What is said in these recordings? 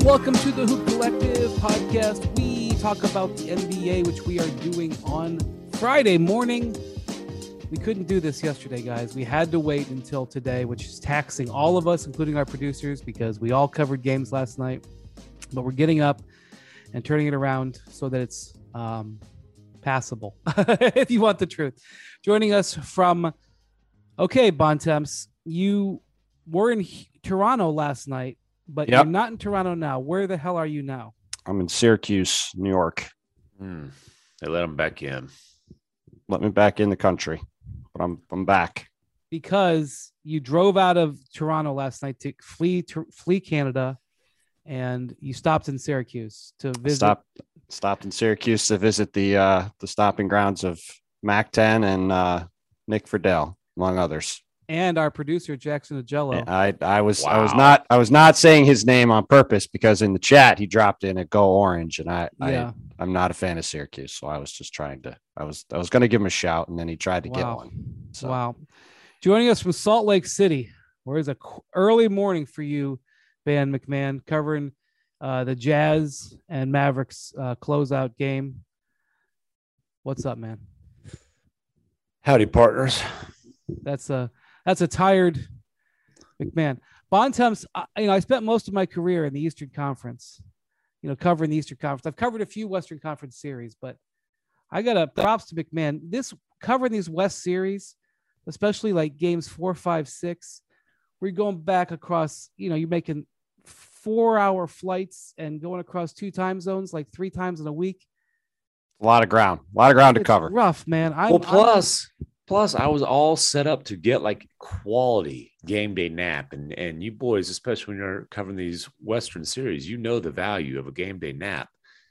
Welcome to the Hoop Collective podcast. We talk about the NBA, which we are doing on Friday morning. We couldn't do this yesterday, guys. We had to wait until today, which is taxing all of us, including our producers, because we all covered games last night. But we're getting up and turning it around so that it's passable, if you want the truth. Joining us from, Bontemps, you were in Toronto last night, but You're not in Toronto now. Where the hell are you now? I'm in Syracuse, New York. They let him back in. Let me back in the country, but I'm back. Because you drove out of Toronto last night to flee Canada, and you stopped in Syracuse to visit. Stopped in Syracuse to visit the stopping grounds of Mac-10 and Nick Friedel, among others. And our producer Jackson Agello. I was not saying his name on purpose because in the chat he dropped in a Go Orange, and I'm not a fan of Syracuse, so I was just trying to. I was going to give him a shout, and then he tried to get one. So. Wow! Joining us from Salt Lake City, where is a early morning for you, Van McMahon, covering the Jazz and Mavericks closeout game. What's up, man? Howdy, partners. That's a tired McMahon. Bontemps, I spent most of my career in the Eastern Conference, covering the Eastern Conference. I've covered a few Western Conference series, but I got a props to McMahon. Covering these West series, especially like games 4, 5, 6, we're going back across, you're making 4-hour flights and going across 2 time zones, like 3 times in a week. A lot of ground to cover. Rough, man. Plus, I was all set up to get like quality game day nap, and you boys, especially when you're covering these Western series, the value of a game day nap.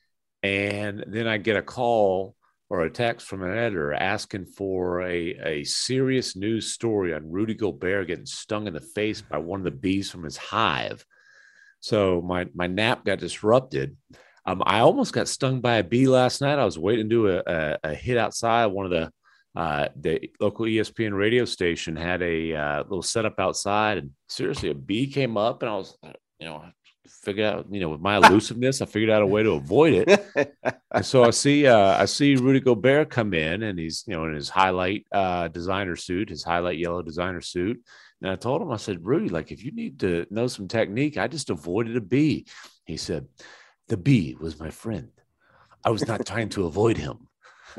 And then I get a call or a text from an editor asking for a serious news story on Rudy Gobert getting stung in the face by one of the bees from his hive. So my nap got disrupted. I almost got stung by a bee last night. I was waiting to do a hit outside. One of the local ESPN radio station had a little setup outside, and seriously, a bee came up, and I was, figured out, with my elusiveness, I figured out a way to avoid it. And so I see Rudy Gobert come in, and he's, in his highlight designer suit, his highlight yellow designer suit. And I told him, I said, Rudy, like, if you need to know some technique, I just avoided a bee. He said, the bee was my friend. I was not trying to avoid him.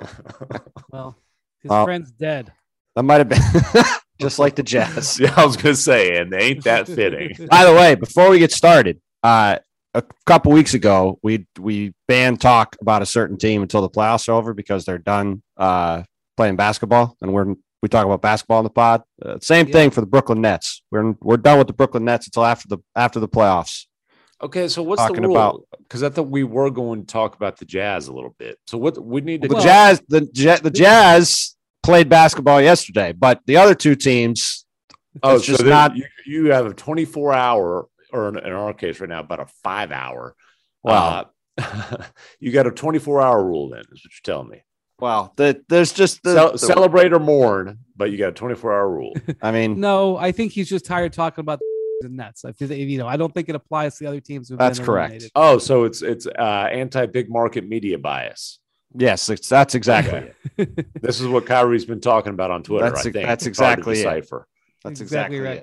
Well, his friend's dead. That might have been just like the Jazz. Yeah, I was going to say, and they ain't that fitting. By the way, before we get started, a couple weeks ago, we banned talk about a certain team until the playoffs are over because they're done playing basketball, and we talk about basketball in the pod. Same thing for the Brooklyn Nets. We're done with the Brooklyn Nets until after the playoffs. Okay, so what's the rule? Because I thought we were going to talk about the Jazz a little bit. So what we need to the Jazz played basketball yesterday, but the other 2 teams. Oh, so not. You have a 24-hour, or in our case right now, about a 5-hour. Wow. You got a 24-hour rule then, is what you're telling me. Well, there's just celebrate or mourn, but you got a 24-hour rule. I mean, no, I think he's just tired talking about the Nets. I don't think it applies to the other teams. That's correct. Eliminated. Oh, so it's anti-big market media bias. Yes, that's exactly it. This is what Kyrie's been talking about on Twitter. I think that's exactly it. That's exactly right.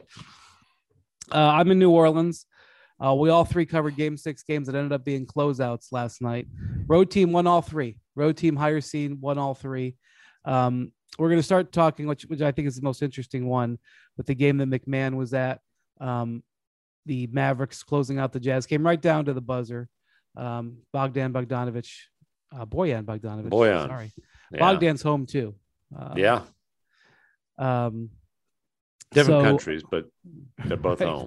I'm in New Orleans. We all 3 covered game 6 games that ended up being closeouts last night. Road team won all 3. Road team higher seed won all 3. We're going to start talking, which I think is the most interesting one, with the game that McMahon was at. The Mavericks closing out the Jazz, came right down to the buzzer. Bojan Bogdanovic. Sorry. Yeah. Bogdan's home too. Different countries, but they're both home.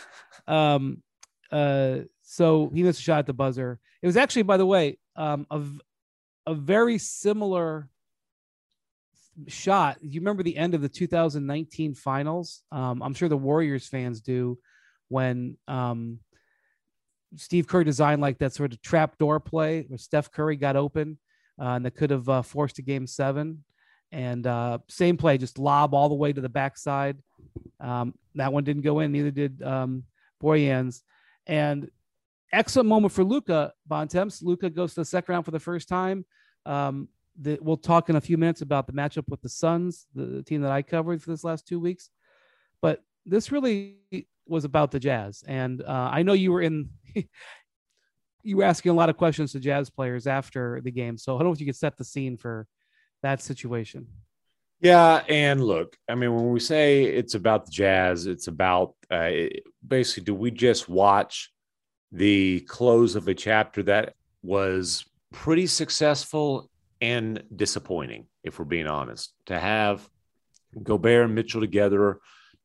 So he missed a shot at the buzzer. It was actually, by the way, a very similar shot. You remember the end of the 2019 finals? I'm sure the Warriors fans do, when Steve Kerr designed like that sort of trap door play where Steph Curry got open and that could have forced a game 7. And same play, just lob all the way to the backside. That one didn't go in. Neither did Bojan's. And excellent moment for Luka Bontemps. Luka goes to the second round for the first time. We'll talk in a few minutes about the matchup with the Suns, the team that I covered for this last 2 weeks. But this really was about the Jazz. And I know you were you were asking a lot of questions to Jazz players after the game. So I don't know if you could set the scene for that situation. Yeah, and look, I mean, when we say it's about the Jazz, it's about basically, do we just watch the close of a chapter that was pretty successful and disappointing, if we're being honest, to have Gobert and Mitchell together,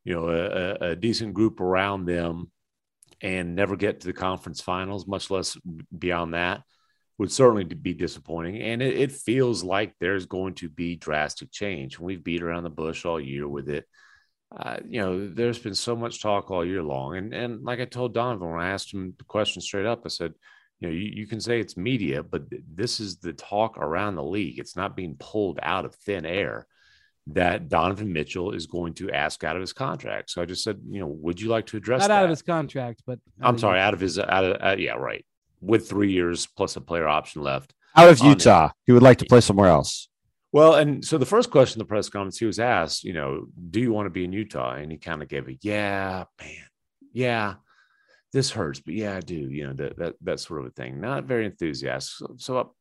a decent group around them, and never get to the conference finals, much less beyond that, would certainly be disappointing. And it feels like there's going to be drastic change. We've beat around the bush all year with it. There's been so much talk all year long. And like I told Donovan, when I asked him the question straight up, I said, you can say it's media, but this is the talk around the league. It's not being pulled out of thin air that Donovan Mitchell is going to ask out of his contract. So I just said, would you like to address that? Not out of his contract, but I'm sorry, yeah, right. With 3 years plus a player option left. Out of Utah. He would like to play somewhere else. Well, and so the first question in the press conference, he was asked, do you want to be in Utah? And he kind of gave a, yeah, man, yeah, this hurts, but yeah, I do, that sort of a thing. Not very enthusiastic. So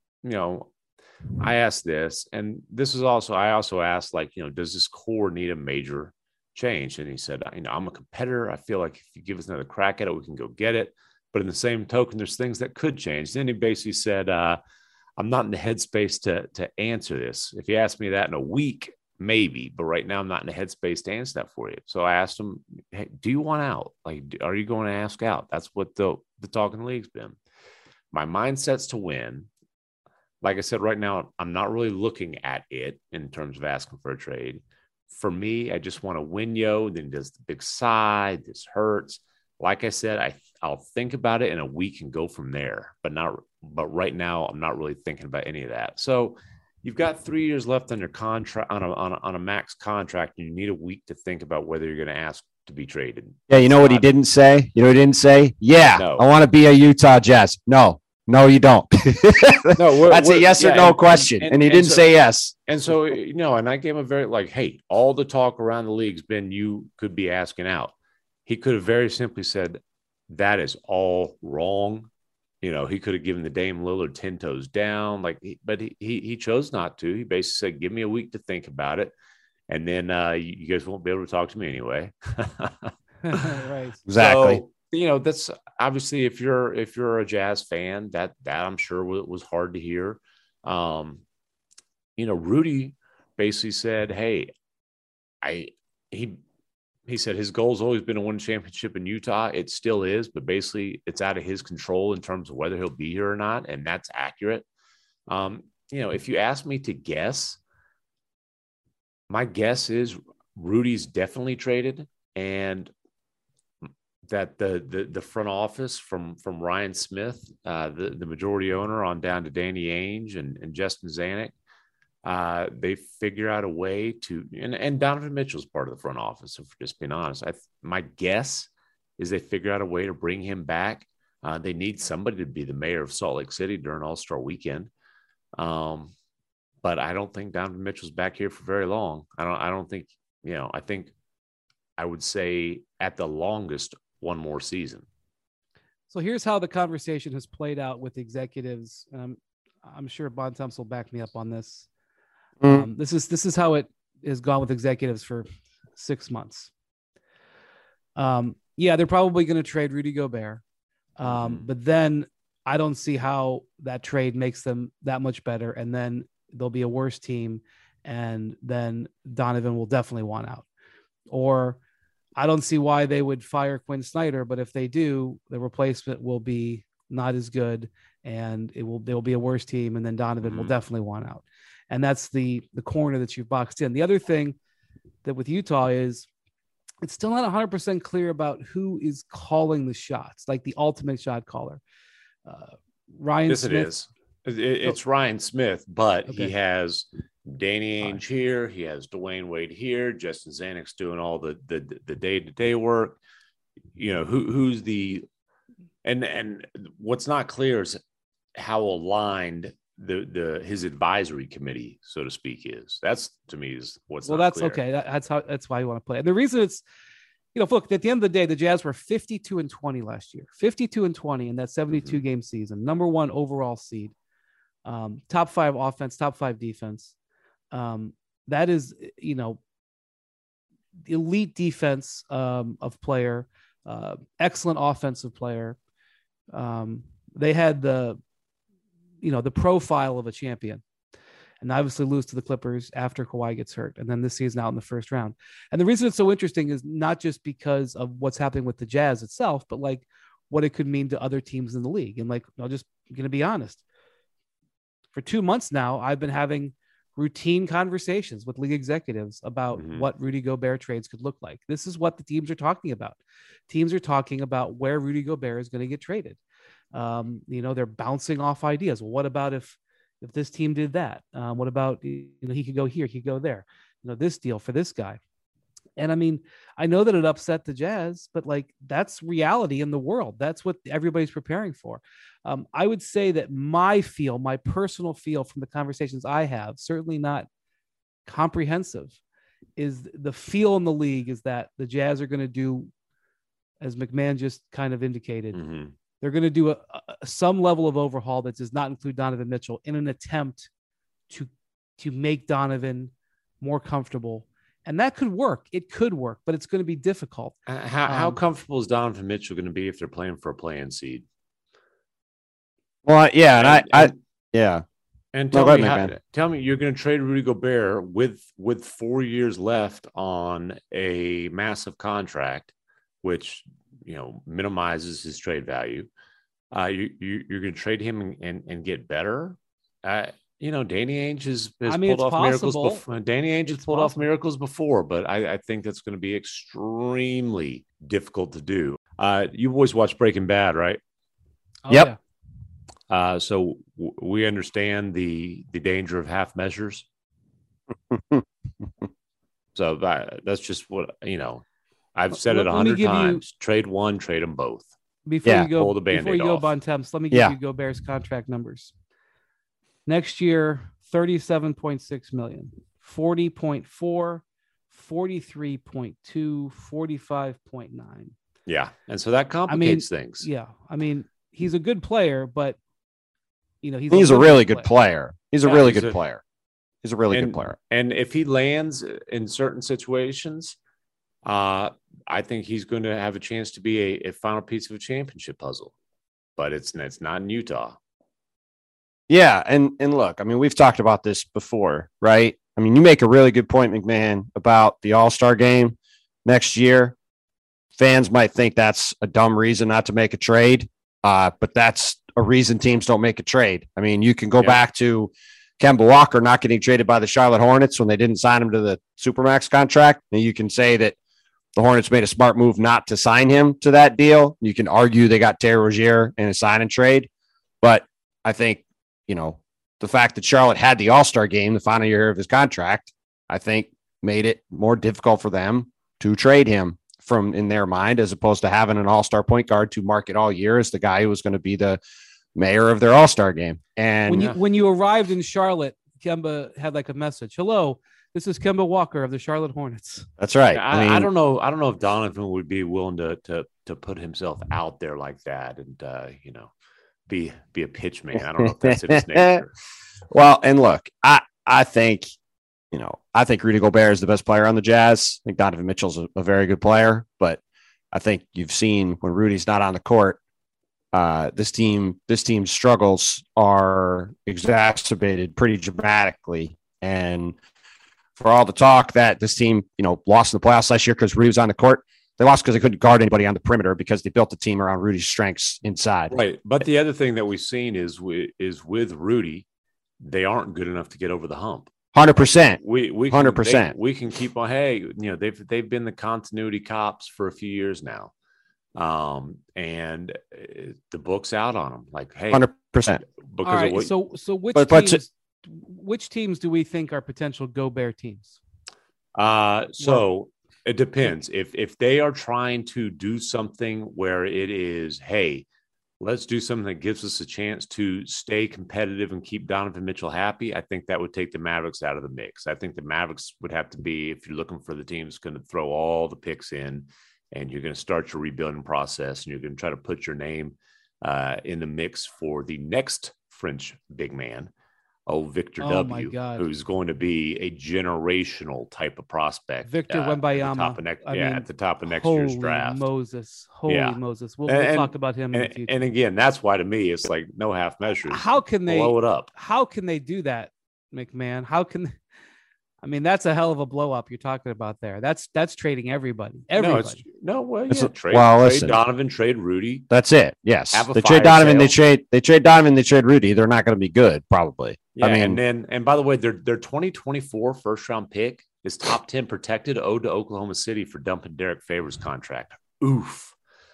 I asked this, and this is also, I also asked, does this core need a major change? And he said, I'm a competitor. I feel like if you give us another crack at it, we can go get it. But in the same token, there's things that could change. Then he basically said, I'm not in the headspace to answer this. If you ask me that in a week, maybe, but right now I'm not in the headspace to answer that for you. So I asked him, hey, do you want out? Are you going to ask out? That's what the talk in the league's been. My mindset's to win. Like I said, right now, I'm not really looking at it in terms of asking for a trade. For me, I just want to win, then does the big sigh, this hurts. Like I said, I'll think about it in a week and go from there, but right now I'm not really thinking about any of that. So you've got 3 years left on your contract on a max contract, and you need a week to think about whether you're going to ask to be traded. Yeah, you know what he didn't say? You know what he didn't say? Yeah, no. I want to be a Utah Jazz. No, you don't. No, that's a yes or no question, and he didn't say yes. And so and I gave him a very hey, all the talk around the league's been you could be asking out. He could have very simply said, that is all wrong. He could have given the Dame Lillard 10 toes down, but he chose not to. He basically said, give me a week to think about it. And then you guys won't be able to talk to me anyway. Right. Exactly. So, that's obviously if you're a Jazz fan, that I'm sure was hard to hear. Rudy basically said, hey, he said his goal's always been to win a championship in Utah. It still is, but basically it's out of his control in terms of whether he'll be here or not. And that's accurate. If you ask me to guess, my guess is Rudy's definitely traded, and that the front office from Ryan Smith, the majority owner, on down to Danny Ainge and Justin Zanuck, they figure out a way to, and Donovan Mitchell's part of the front office, if we're just being honest. My guess is they figure out a way to bring him back. They need somebody to be the mayor of Salt Lake City during All-Star weekend. But I don't think Donovan Mitchell's back here for very long. I don't think, I think I would say at the longest one more season. So here's how the conversation has played out with executives. I'm sure Bontemps will back me up on this. This is how it has gone with executives for 6 months. They're probably going to trade Rudy Gobert. But then I don't see how that trade makes them that much better. And then they'll be a worse team. And then Donovan will definitely want out. Or I don't see why they would fire Quinn Snyder, but if they do, the replacement will be not as good, and they'll be a worse team. And then Donovan will definitely want out. And that's the corner that you've boxed in. The other thing that with Utah is it's still not 100% clear about who is calling the shots, like the ultimate shot caller. Ryan Smith. It is. It's Ryan Smith, but okay. He has Danny Ainge here. He has Dwayne Wade here. Justin Zanuck's doing all the day-to-day work. Who's the And what's not clear is how aligned his advisory committee, so to speak, is. That's to me is what's not clear. Okay. That's why you want to play. And the reason it's, look, at the end of the day, the Jazz were 52-20 last year, 52-20 in that 72 game season, number 1 overall seed, top 5 offense, top 5 defense. That is, elite defense of player, excellent offensive player. They had the profile of a champion, and obviously lose to the Clippers after Kawhi gets hurt. And then this season out in the first round. And the reason it's so interesting is not just because of what's happening with the Jazz itself, but like what it could mean to other teams in the league. And like, I'm just going to be honest. For 2 months now, I've been having routine conversations with league executives about what Rudy Gobert trades could look like. This is what the teams are talking about. Teams are talking about where Rudy Gobert is going to get traded. They're bouncing off ideas. Well, what about if this team did that? What about, he could go here, he could go there, this deal for this guy. And I mean, I know that it upset the Jazz, but like, that's reality in the world. That's what everybody's preparing for. I would say that my personal feel from the conversations I have, certainly not comprehensive, is the feel in the league is that the Jazz are going to do, as McMahon just kind of indicated, they're going to do some level of overhaul that does not include Donovan Mitchell in an attempt to make Donovan more comfortable. And that could work. It could work, but it's going to be difficult. How comfortable is Donovan Mitchell going to be if they're playing for a play-in seed? Well, yeah, yeah. And tell me, you're going to trade Rudy Gobert with 4 years left on a massive contract, which minimizes his trade value. You're going to trade him and get better. Danny Ainge has pulled off miracles before. Danny Ainge has pulled off miracles before, but I think that's going to be extremely difficult to do. You boys watch Breaking Bad, right? Oh, yep. Yeah. So we understand the danger of half measures. So that's just what, I've said it 100 times. Trade one, trade them both. Before you go, pull the Band-Aid before you go, off. Bontemps, let me give you Gobert's contract numbers. Next year, 37.6 million, 40.4, 43.2, 45.9. Yeah. And so that complicates things. Yeah. I mean, he's a good player, but he's a really good player. He's a really good player. He's a really good player. And if he lands in certain situations, I think he's going to have a chance to be a final piece of a championship puzzle, but it's not in Utah. Yeah. And look, I mean, we've talked about this before, right? I mean, you make a really good point, McMahon, about the All-Star game next year. Fans might think that's a dumb reason not to make a trade, but that's a reason teams don't make a trade. I mean, you can go back to Kemba Walker not getting traded by the Charlotte Hornets when they didn't sign him to the Supermax contract. And you can say that the Hornets made a smart move not to sign him to that deal. You can argue they got Terry Rozier in a sign and trade, but I think, the fact that Charlotte had the All-Star game, the final year of his contract, I think made it more difficult for them to trade him from in their mind, as opposed to having an All-Star point guard to market all year as the guy who was going to be the mayor of their All-Star game. And when you arrived in Charlotte, Kemba had like a message. Hello, this is Kemba Walker of the Charlotte Hornets. That's right. I don't know if Donovan would be willing to put himself out there like that and be a pitch man. I don't know if that's in his nature. Well, and look, I think Rudy Gobert is the best player on the Jazz. I think Donovan Mitchell's a very good player, but I think you've seen when Rudy's not on the court, this team's struggles are exacerbated pretty dramatically. And for all the talk that this team, lost in the playoffs last year because Rudy was on the court, they lost because they couldn't guard anybody on the perimeter because they built the team around Rudy's strengths inside. Right. But the other thing that we've seen is with Rudy, they aren't good enough to get over the hump. 100%. We 100%. We can keep on. Hey, they've been the continuity cops for a few years now, and the book's out on them. Like, hey, 100%. Because of what, so which teams do we think are potential Gobert teams? So it depends. If they are trying to do something where it is, hey, let's do something that gives us a chance to stay competitive and keep Donovan Mitchell happy, I think that would take the Mavericks out of the mix. I think the Mavericks would have to be, if you're looking for the team that's going to throw all the picks in and you're going to start your rebuilding process and you're going to try to put your name in the mix for the next French big man, Victor W., who's going to be a generational type of prospect. Victor Wembanyama. At the top of next year's draft. Holy Moses. We'll talk about him in the future. And again, that's why to me, it's like no half measures. How can they blow it up? How can they do that, McMahon? That's a hell of a blow up you're talking about there. That's trading everybody. Trade listen, Donovan, trade Rudy. That's it. Yes. They trade Donovan, they trade Donovan, they trade Rudy. They're not going to be good, probably. Yeah, and by the way, their 2024 first round pick is top 10 protected, owed to Oklahoma City for dumping Derek Favors contract. Oof.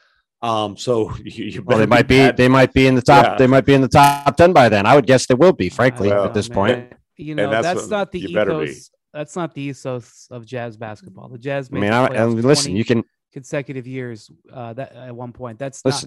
So they might be in the top. Yeah. They might be in the top 10 by then. I would guess they will be, frankly, at this point. That's not the ethos. That's not the ethos of Jazz basketball. The Jazz. Listen, you can consecutive years. That at one point,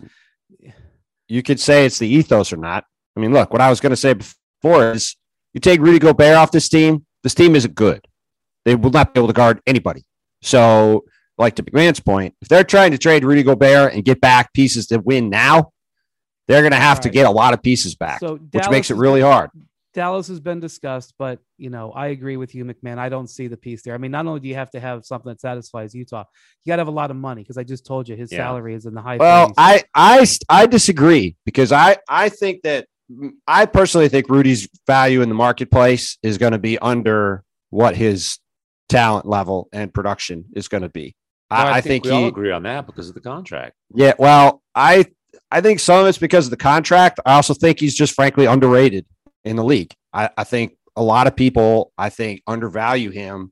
you could say it's the ethos or not. I mean, look, what I was going to say before is you take Rudy Gobert off this team. This team isn't good. They will not be able to guard anybody. So, like to McMahon's point, if they're trying to trade Rudy Gobert and get back pieces to win now, they're going to have to get a lot of pieces back, which makes it really hard. Dallas has been discussed, but I agree with you, McMahon. I don't see the piece there. I mean, not only do you have to have something that satisfies Utah, you got to have a lot of money because I just told you his salary is in the high. Well, 30s. I disagree because I think that I personally think Rudy's value in the marketplace is going to be under what his talent level and production is going to be. Well, I think we all agree on that because of the contract. Yeah, well, I think some of it's because of the contract. I also think he's just frankly underrated in the league. I think a lot of people, undervalue him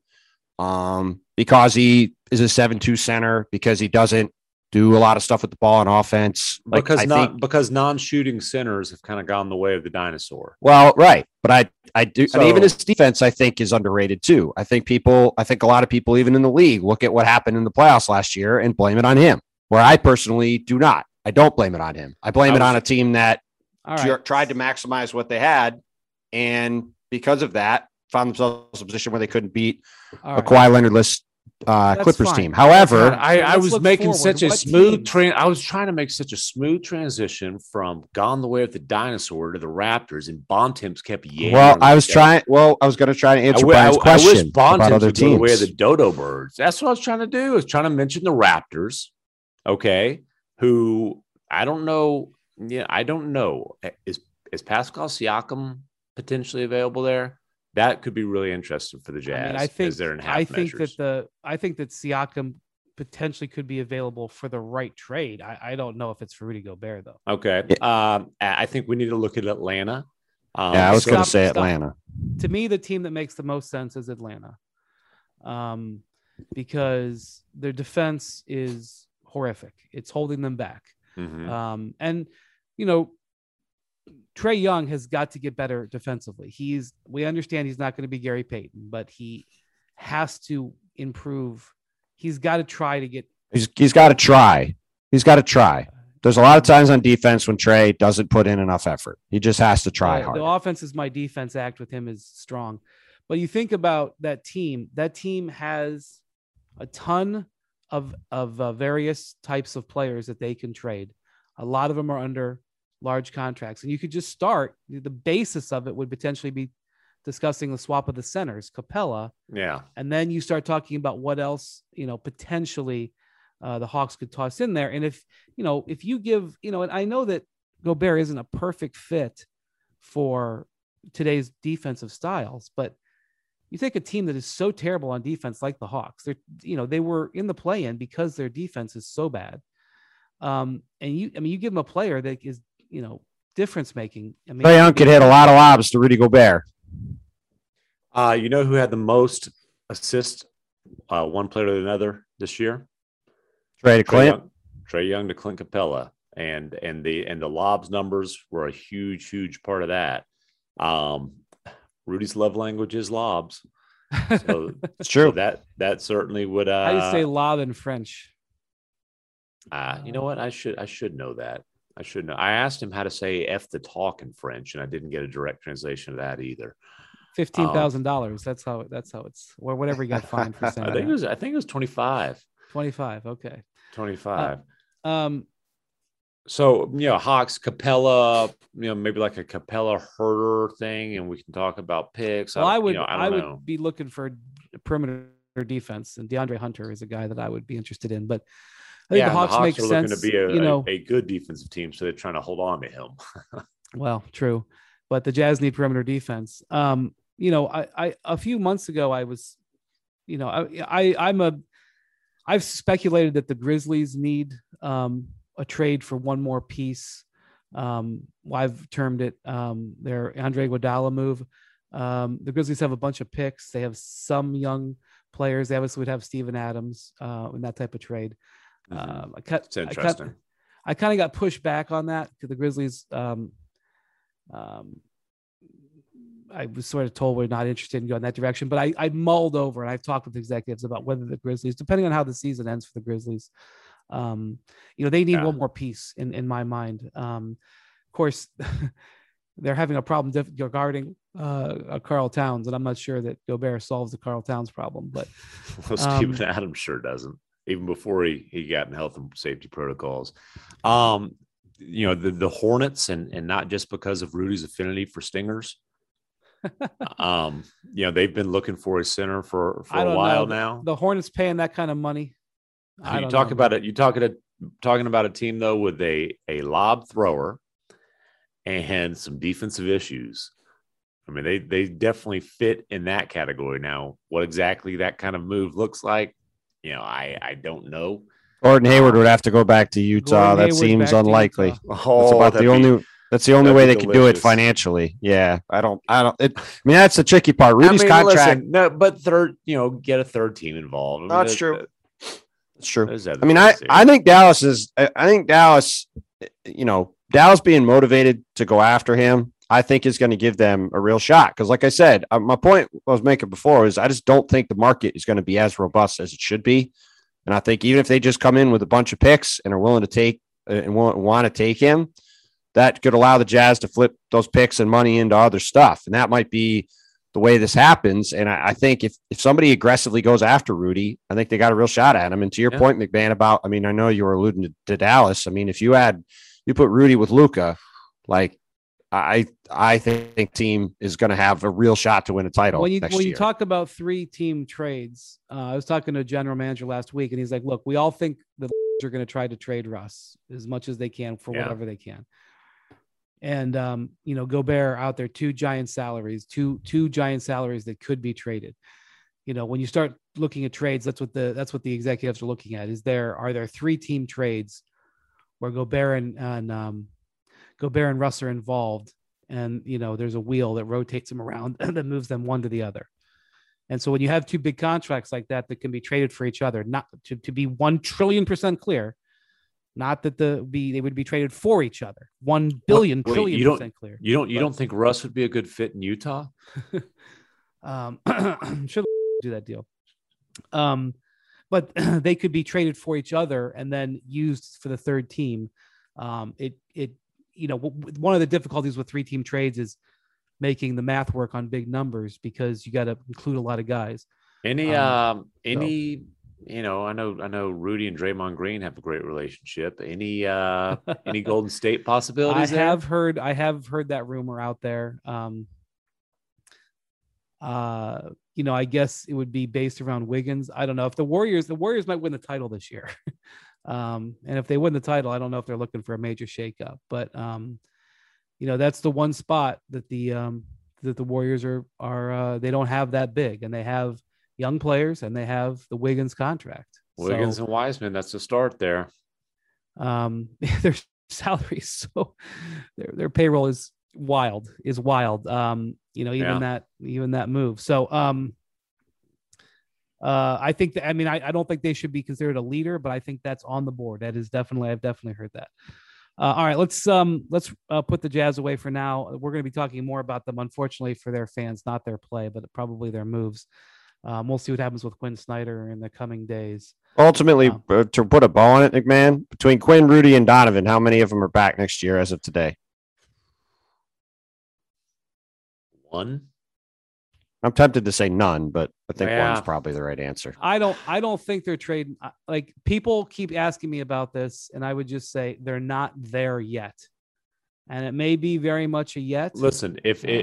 because he is a 7-2 center, because he doesn't do a lot of stuff with the ball on offense. Because non-shooting centers have kind of gone the way of the dinosaur. Well, right. But I do. So, and even his defense, I think, is underrated too. I think a lot of people, even in the league, look at what happened in the playoffs last year and blame it on him, where I personally do not. I don't blame it on him. I blame it on a team that tried to maximize what they had, and because of that, found themselves in a position where they couldn't beat a Kawhi Leonard-less Clippers team. However, I was making such a smooth I was trying to make such a smooth transition from Gone the Way of the Dinosaur to the Raptors, and Bontemps kept yelling. I was going to try to answer Brian's question. I wish Bontemps would go the way of the Dodo Birds. That's what I was trying to do. I was trying to mention the Raptors, okay, who I don't know. Yeah, I don't know. Is Pascal Siakam potentially available there? That could be really interesting for the Jazz. I think that Siakam potentially could be available for the right trade. I don't know if it's for Rudy Gobert though. Okay. I think we need to look at Atlanta. I was going to say Atlanta. To me, the team that makes the most sense is Atlanta, because their defense is horrific. It's holding them back. Mm-hmm. And Trae Young has got to get better defensively. We understand he's not going to be Gary Payton, but he has to improve. He's got to try to get. He's got to try. He's got to try. There's a lot of times on defense when Trae doesn't put in enough effort. He just has to try hard. The offense is my defense act with him is strong. But you think about that team. That team has a ton of various types of players that they can trade. A lot of them are under large contracts, and you could just start. The basis of it would potentially be discussing the swap of the centers, Capella. Yeah. And then you start talking about what else, potentially the Hawks could toss in there. And if you give, and I know that Gobert isn't a perfect fit for today's defensive styles, but you take a team that is so terrible on defense, like the Hawks, they were in the play-in because their defense is so bad. And you give them a player that is, difference making. Trae Young could hit a lot of lobs to Rudy Gobert. Who had the most assists, one player to another this year? Trae Young to Clint Capella, and the lobs numbers were a huge part of that. Rudy's love language is lobs, so it's true. So that certainly would. How do you say lob in French? You know what? I should know that. I should know. I asked him how to say "f the talk" in French, and I didn't get a direct translation of that either. $15,000. That's how it's, or whatever he got fined for saying. I think it was 25. 25. Okay. 25. So, Hawks, Capella, maybe like a Capella Herder thing, and we can talk about picks. Well, I would be looking for perimeter defense, and DeAndre Hunter is a guy that I would be interested in. But I think the Hawks make sense. Looking to be a good defensive team, so they're trying to hold on to him. Well, true, but the Jazz need perimeter defense. I a few months ago I was, I've speculated that the Grizzlies need a trade for one more piece. I've termed it their Andre Iguodala move. The Grizzlies have a bunch of picks. They have some young players. They obviously would have Steven Adams in that type of trade. It's interesting. I kind of got pushed back on that because the Grizzlies. I was sort of told we're not interested in going that direction, but I mulled over and I've talked with executives about whether the Grizzlies, depending on how the season ends for the Grizzlies, they need one more piece in my mind. Of course, they're having a problem regarding Karl Towns, and I'm not sure that Gobert solves the Karl Towns problem. But Steven Adams sure doesn't, even before he got in health and safety protocols. The Hornets, and not just because of Rudy's affinity for stingers. They've been looking for a center for a while now. The Hornets paying that kind of money. You're talking about a team though with a lob thrower and some defensive issues. I mean, they definitely fit in that category. Now, what exactly that kind of move looks like, I don't know. Gordon Hayward would have to go back to Utah. That seems unlikely. That's the only way they could do it financially. Yeah, that's the tricky part. Rudy's contract. Listen, no, but get a third team involved. That's true. It's true. I think Dallas is. I think Dallas. Dallas being motivated to go after him, I think is going to give them a real shot. Because, like I said, my point I was making before is I just don't think the market is going to be as robust as it should be. And I think even if they just come in with a bunch of picks and are willing to take and want to take him, that could allow the Jazz to flip those picks and money into other stuff. And that might be the way this happens. And I think if somebody aggressively goes after Rudy, I think they got a real shot at him. And to your point, McMahon, about, I know you were alluding to Dallas. If you put Rudy with Luka, like I think team is going to have a real shot to win a title. When you talk about 3-team trades, I was talking to a general manager last week, and he's like, "Look, we all think the are going to try to trade Russ as much as they can for whatever they can." And Gobert out there, two giant salaries that could be traded. When you start looking at trades, that's what the executives are looking at. Are there 3-team trades where Gobert and Russ are involved, and there's a wheel that rotates them around and that moves them one to the other. And so when you have two big contracts like that can be traded for each other, not to be 1 trillion% clear, not that they would be traded for each other. 1 billion trillion% clear. You don't think Russ would be a good fit in Utah? I'm sure they'll do that deal. But they could be traded for each other and then used for the third team. One of the difficulties with 3-team trades is making the math work on big numbers because you got to include a lot of guys. I know Rudy and Draymond Green have a great relationship. Any Golden State possibilities? I have heard that rumor out there. I guess it would be based around Wiggins. I don't know if the Warriors might win the title this year. And if they win the title, I don't know if they're looking for a major shakeup, but that's the one spot that the Warriors are they don't have that big, and they have young players and they have the Wiggins contract. Wiggins and Wiseman, that's the start there. Their salaries, so their payroll is wild. Even that move. So I think that, I don't think they should be considered a leader, but I think that's on the board. I've definitely heard that. All right, let's put the Jazz away for now. We're going to be talking more about them, unfortunately, for their fans, not their play, but probably their moves. We'll see what happens with Quinn Snyder in the coming days. Ultimately, to put a bow on it, McMahon, between Quinn, Rudy, and Donovan, how many of them are back next year as of today? One. I'm tempted to say none, but I think one's probably the right answer. I don't think they're trading. Like, people keep asking me about this, and I would just say they're not there yet. And it may be very much a yet. Listen,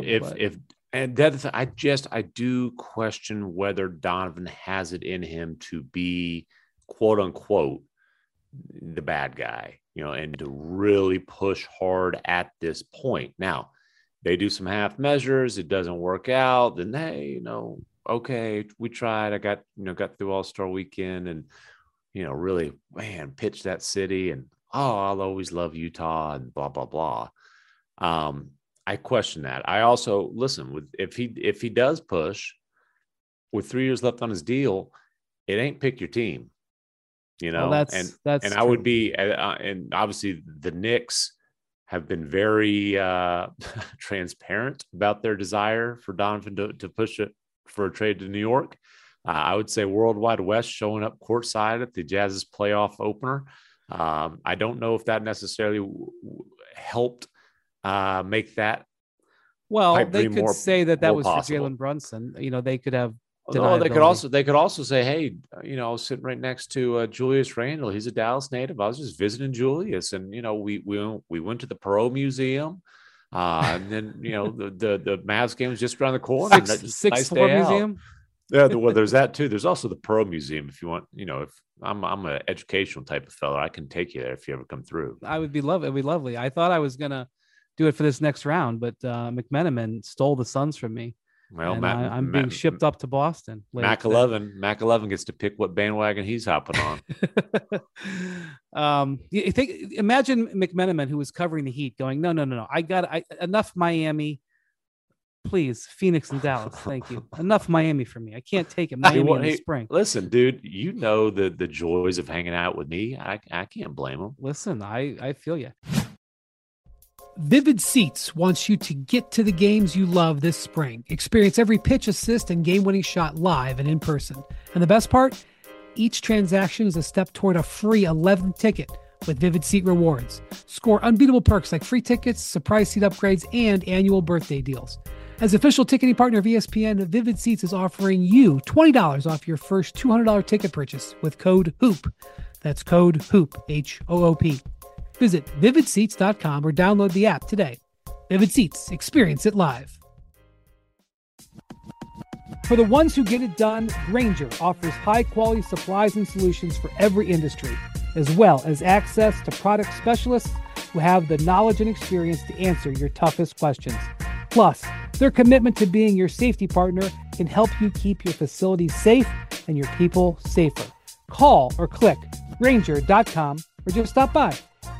I do question whether Donovan has it in him to be, quote unquote, the bad guy, and to really push hard at this point. Now, they do some half measures, it doesn't work out, then hey, okay, we tried. I got through All-Star weekend and really, man, pitched that city and I'll always love Utah and blah blah blah. I question that. I also listen, if he does push with 3 years left on his deal, it ain't pick your team, Well, that's I true. would be, and obviously the Knicks have been very transparent about their desire for Donovan to push it for a trade to New York. I would say Worldwide West showing up courtside at the Jazz's playoff opener. I don't know if that necessarily helped make that. Well, they could say that was possible. for Jalen Brunson. They could have. No, they could also say, hey, I was sitting right next to Julius Randle. He's a Dallas native. I was just visiting Julius, and we went to the Perot Museum, and then the Mavs game was just around the corner. Sixth Floor Museum. Yeah, well, there's that too. There's also the Perot Museum. If you want, if I'm an educational type of fellow, I can take you there if you ever come through. It'd be lovely. I thought I was gonna do it for this next round, but McMenamin stole the Suns from me. Well, I'm being shipped up to Boston. Mac 11 gets to pick what bandwagon he's hopping on. Imagine McMenamin, who was covering the Heat, going, no. Enough Miami. Please, Phoenix and Dallas. Thank you. Enough Miami for me. I can't take it. Miami in the spring. Listen, dude, the joys of hanging out with me. I can't blame them. Listen, I feel you. Vivid Seats wants you to get to the games you love this spring. Experience every pitch, assist, and game-winning shot live and in person. And the best part? Each transaction is a step toward a free 11th ticket with Vivid Seat Rewards. Score unbeatable perks like free tickets, surprise seat upgrades, and annual birthday deals. As official ticketing partner of ESPN, Vivid Seats is offering you $20 off your first $200 ticket purchase with code HOOP. That's code HOOP, H-O-O-P. Visit vividseats.com or download the app today. Vivid Seats. Experience it live. For the ones who get it done, Grainger offers high-quality supplies and solutions for every industry, as well as access to product specialists who have the knowledge and experience to answer your toughest questions. Plus, their commitment to being your safety partner can help you keep your facilities safe and your people safer. Call or click Grainger.com or just stop by.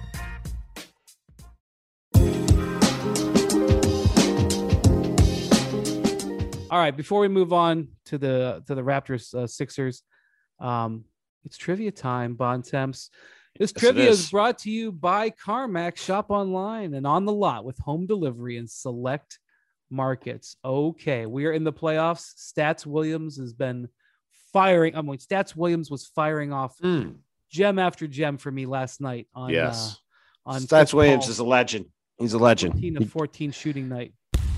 All right, before we move on to the Raptors Sixers, it's trivia time, Bontemps. This trivia is brought to you by CarMax. Shop online and on the lot with home delivery in select markets. Okay, we are in the playoffs. Stats Williams has been firing. Stats Williams was firing off gem after gem for me last night on Stats Williams is a legend. He's a legend. 14 of 14 shooting night.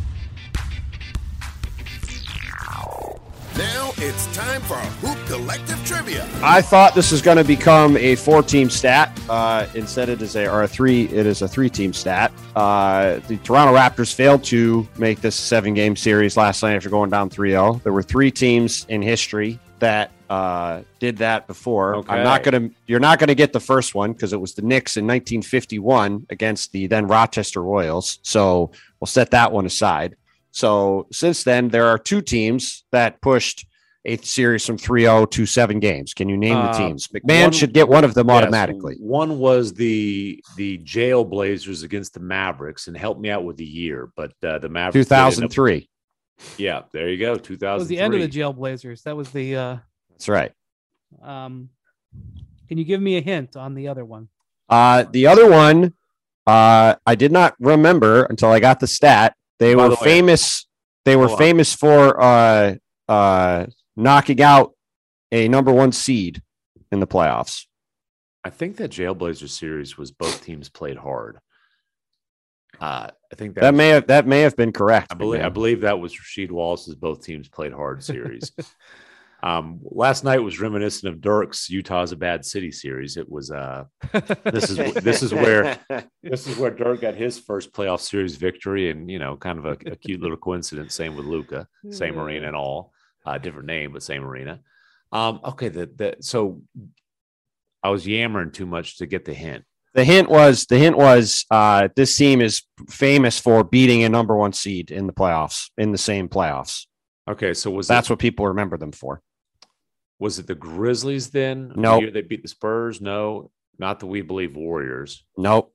Now it's time for Hoop Collective Trivia. I thought this was going to become a 4-team stat. Instead, it is a 3-team stat. The Toronto Raptors failed to make this 7-game series last night after going down 3-0. There were 3 teams in history that did that before. Okay. You're not gonna get the first one because it was the Knicks in 1951 against the then Rochester Royals. So we'll set that one aside. So since then, there are 2 teams that pushed a series from 3-0 to 7 games. Can you name the teams? McMahon should get one of them automatically. One was the Jail Blazers against the Mavericks, and help me out with the year. But the Mavericks 2003. Yeah, there you go. 2003. That was the end of the Jail Blazers. That was the. That's right. Can you give me a hint on the other one? The other one, I did not remember until I got the stat. They were famous. They were famous for knocking out a number 1 seed in the playoffs. I think that Jailblazer series was both teams played hard. I think that may have been correct. I believe that was Rasheed Wallace's both teams played hard series. Last night was reminiscent of Dirk's Utah's a Bad City series. It was this is where Dirk got his first playoff series victory, and kind of a cute little coincidence. Same with Luka, same arena and all, different name but same arena. Okay, so I was yammering too much to get the hint. The hint was this team is famous for beating a number 1 seed in the playoffs, in the same playoffs. Okay, so that's what people remember them for. Was it the Grizzlies then? No. The year they beat the Spurs? No, not the We Believe Warriors. Nope.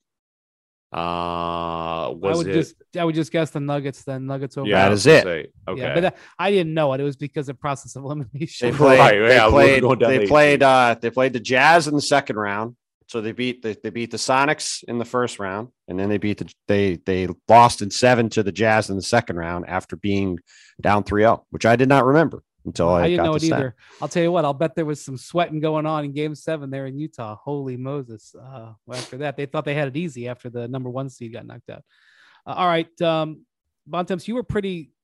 I would just guess the Nuggets then. Nuggets over. Yeah, that is it. Okay. Yeah, but I didn't know it. It was because of process of elimination. They played the Jazz in the second round. So they beat the Sonics in the first round, and then they lost in 7 to the Jazz in the second round after being down 3-0, which I did not remember until I didn't got know it stat. either. I'll tell you what, I'll bet there was some sweating going on in Game 7 there in Utah. Holy Moses! After that, they thought they had it easy after the number 1 seed got knocked out. All right, Bontemps, you were pretty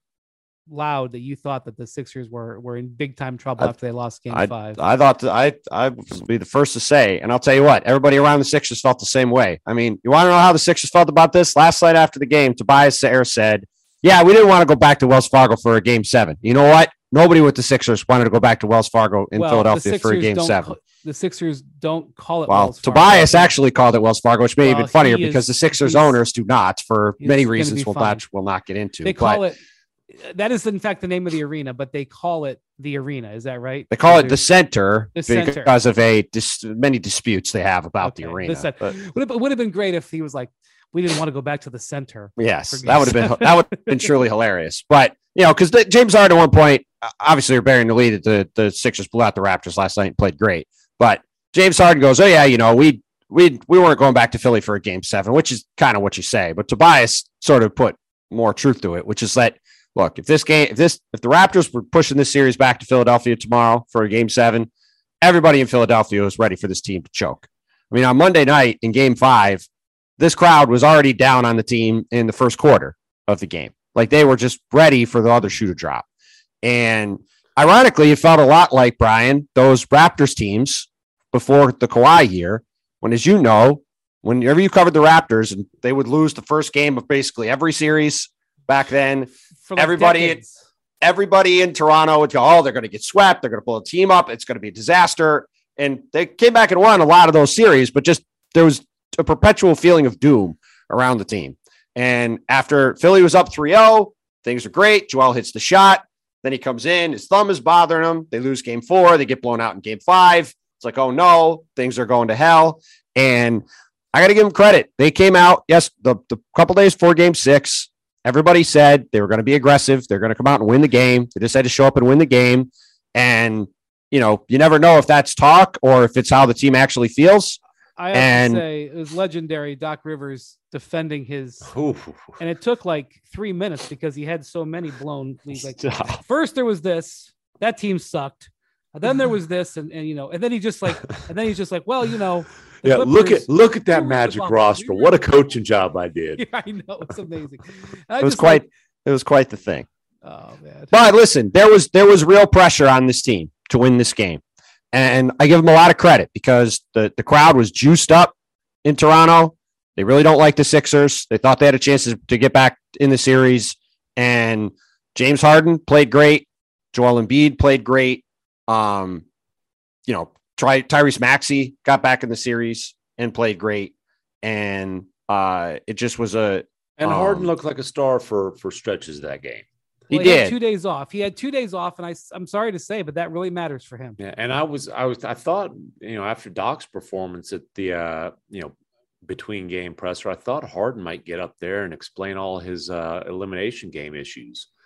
loud that you thought that the Sixers were in big time trouble after they lost Game 5. I thought I would be the first to say, and I'll tell you what, everybody around the Sixers felt the same way. I mean, you want to know how the Sixers felt about this? Last night after the game, Tobias Sayre said, "Yeah, we didn't want to go back to Wells Fargo for a Game 7. You know what? Nobody with the Sixers wanted to go back to Wells Fargo in Philadelphia for a Game 7. The Sixers don't call it Wells Fargo. Tobias actually called it Wells Fargo, which may be even funnier because the Sixers owners do not, for many reasons we'll not get into. They call it. That is, in fact, the name of the arena, but they call it the arena. Is that right? They call it the center because of many disputes they have about the arena. Would have been great if he was like, "We didn't want to go back to the center." Yes, that would have been truly hilarious. But because James Harden at one point, obviously, they're bearing the lead. The Sixers blew out the Raptors last night and played great. But James Harden goes, "Oh yeah, we weren't going back to Philly for a Game 7," which is kind of what you say. But Tobias sort of put more truth to it, which is that. Look, if the Raptors were pushing this series back to Philadelphia tomorrow for a Game 7, everybody in Philadelphia was ready for this team to choke. I mean, on Monday night in Game 5, this crowd was already down on the team in the first quarter of the game. Like, they were just ready for the other shoe to drop. And ironically, it felt a lot like, Brian, those Raptors teams before the Kawhi year, when, as you know, whenever you covered the Raptors and they would lose the first game of basically every series back then, everybody in Toronto would go, "Oh, they're going to get swept. They're going to pull a team up. It's going to be a disaster." And they came back and won a lot of those series, but just there was a perpetual feeling of doom around the team. And after Philly was up 3-0, things are great. Joel hits the shot. Then he comes in. His thumb is bothering him. They lose Game 4. They get blown out in Game 5. It's like, oh, no, things are going to hell. And I got to give them credit. They came out, yes, the couple days before Game 6. Everybody said they were going to be aggressive. They're going to come out and win the game. They just had to show up and win the game. And, you never know if that's talk or if it's how the team actually feels. I have to say, it was legendary, Doc Rivers defending his. And it took like 3 minutes because he had so many blown leads. Like, first there was this, that team sucked. And then there was this, and then he's just like, well, yeah, Clippers, look at that Magic roster. What a coaching job I did. Yeah, I know, it's amazing. It was quite the thing. Oh man! But listen, there was real pressure on this team to win this game, and I give them a lot of credit because the crowd was juiced up in Toronto. They really don't like the Sixers. They thought they had a chance to get back in the series, and James Harden played great. Joel Embiid played great. Tyrese Maxey got back in the series and played great. And it just was Harden looked like a star for stretches of that game. He did. Had 2 days off. He had 2 days off, and I'm sorry to say, but that really matters for him. Yeah, and I thought, after Doc's performance at the between game presser, I thought Harden might get up there and explain all his elimination game issues.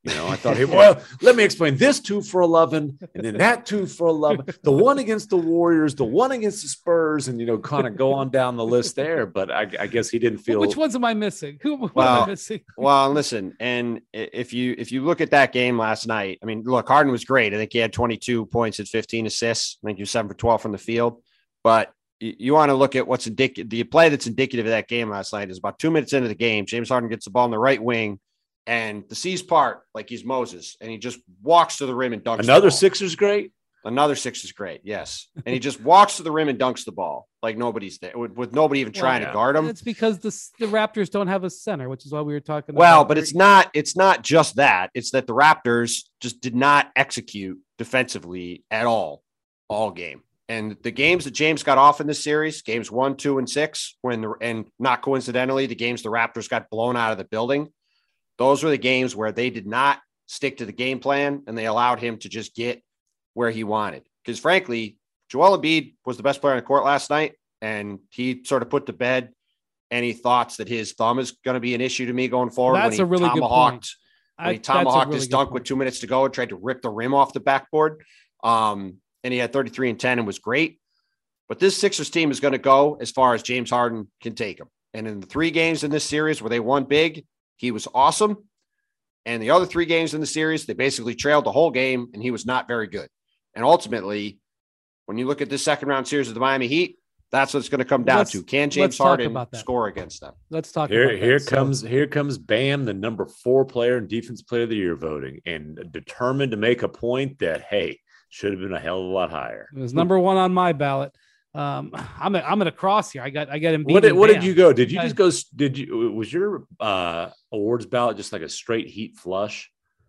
I thought, well, let me explain this 2 for 11, and then that 2 for 11, the one against the Warriors, the one against the Spurs, and kind of go on down the list there. But I guess he didn't feel. Which ones am I missing? What am I missing? Well, listen, and if you look at that game last night, I mean, look, Harden was great. I think he had 22 points and 15 assists. I think he was 7 for 12 from the field. But you want to look at what's indicative. The play that's indicative of that game last night is about 2 minutes into the game. James Harden gets the ball on the right wing. And the seas part like he's Moses, and he just walks to the rim and dunks. Another Sixers great. Another Sixers great, yes. And he just walks to the rim and dunks the ball like nobody's there, with nobody even trying to guard him. It's because the Raptors don't have a center, which is why we were talking. Well, but it's not just that. It's that the Raptors just did not execute defensively at all game. And the games that James got off in this series, games 1, 2, and 6, and not coincidentally, the games the Raptors got blown out of the building. Those were the games where they did not stick to the game plan and they allowed him to just get where he wanted. Because frankly, Joel Embiid was the best player on the court last night, and he sort of put to bed any thoughts that his thumb is going to be an issue to me going forward. That's a really good point. When he tomahawked his dunk with 2 minutes to go and tried to rip the rim off the backboard. And he had 33 and 10 and was great. But this Sixers team is going to go as far as James Harden can take them. And in the 3 games in this series where they won big, he was awesome. And the other 3 games in the series, they basically trailed the whole game, and he was not very good. And ultimately, when you look at this second round series of the Miami Heat, that's what it's going to come down to. Can James Harden score against them? Let's talk about that. Here comes Bam, the number 4 player in Defensive Player of the Year voting, and determined to make a point that, hey, should have been a hell of a lot higher. It was number 1 on my ball. I'm at a cross here. I got him. What did you go? Did you just go? Was your awards ballot just like a straight Heat flush?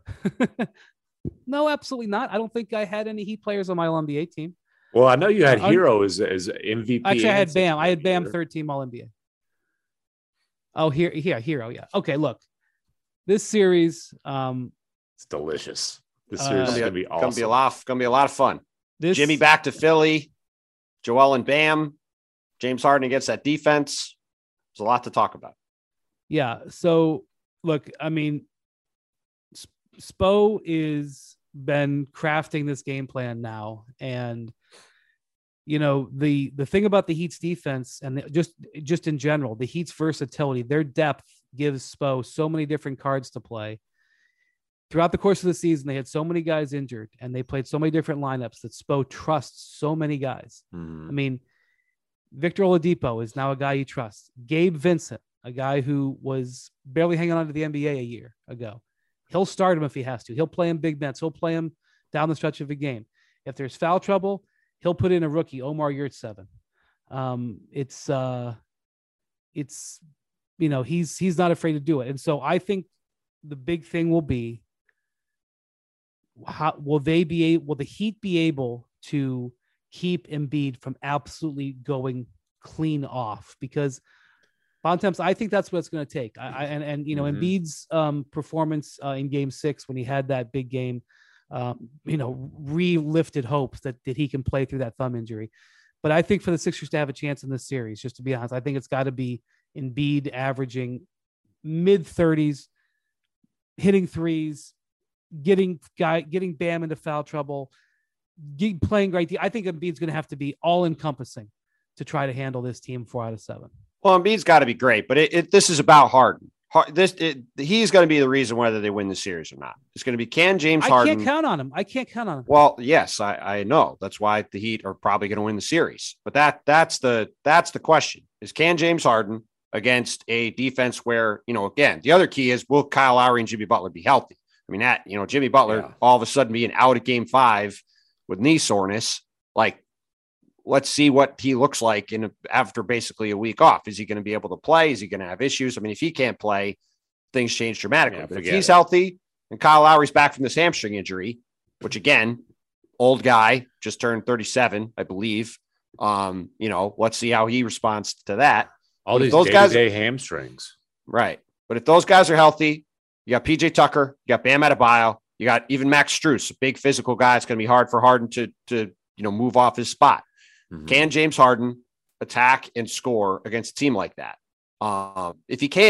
No, absolutely not. I don't think I had any Heat players on my All NBA team. Well, I know you had Hero as MVP. Actually, I had Bam. I had Bam 13 All NBA. Oh, Hero. Yeah. Okay. Look, this series, it's delicious. This series is gonna be awesome. Gonna be a lot of fun. Jimmy back to Philly. Joel and Bam, James Harden against that defense. There's a lot to talk about. Yeah. So, look, I mean, Spo is been crafting this game plan now. And, the thing about the Heat's defense and just in general, the Heat's versatility, their depth gives Spo so many different cards to play. Throughout the course of the season, they had so many guys injured and they played so many different lineups that Spo trusts so many guys. Mm-hmm. I mean, Victor Oladipo is now a guy he trusts. Gabe Vincent, a guy who was barely hanging on to the NBA a year ago. He'll start him if he has to. He'll play him big minutes. He'll play him down the stretch of a game. If there's foul trouble, he'll put in a rookie, Omar Yurtseven. He's not afraid to do it. And so I think the big thing will be, will the Heat be able to keep Embiid from absolutely going clean off? Because Bontemps, I think that's what it's going to take. Embiid's performance in Game 6 when he had that big game, re-lifted hopes that he can play through that thumb injury. But I think for the Sixers to have a chance in this series, just to be honest, I think it's got to be Embiid averaging mid-30s, hitting threes, getting Bam into foul trouble, playing great. I think Embiid's going to have to be all-encompassing to try to handle this team 4 out of 7. Well, Embiid's got to be great, but this is about Harden. He's going to be the reason whether they win the series or not. It's going to be, can James Harden? I can't count on him. Well, yes, I know. That's why the Heat are probably going to win the series. But that's the question: is can James Harden against a defense where, again, the other key is, will Kyle Lowry and Jimmy Butler be healthy? I mean, Jimmy Butler all of a sudden being out at Game 5 with knee soreness, let's see what he looks like after basically a week off. Is he going to be able to play? Is he going to have issues? I mean, if he can't play, things change dramatically. But if he's healthy and Kyle Lowry's back from this hamstring injury, which again, old guy, just turned 37, I believe. Let's see how he responds to that. All these day-to-day hamstrings. Right. But if those guys are healthy, you got PJ Tucker, you got Bam Adebayo, you got even Max Strus, a big physical guy. It's going to be hard for Harden to move off his spot. Mm-hmm. Can James Harden attack and score against a team like that? If he can,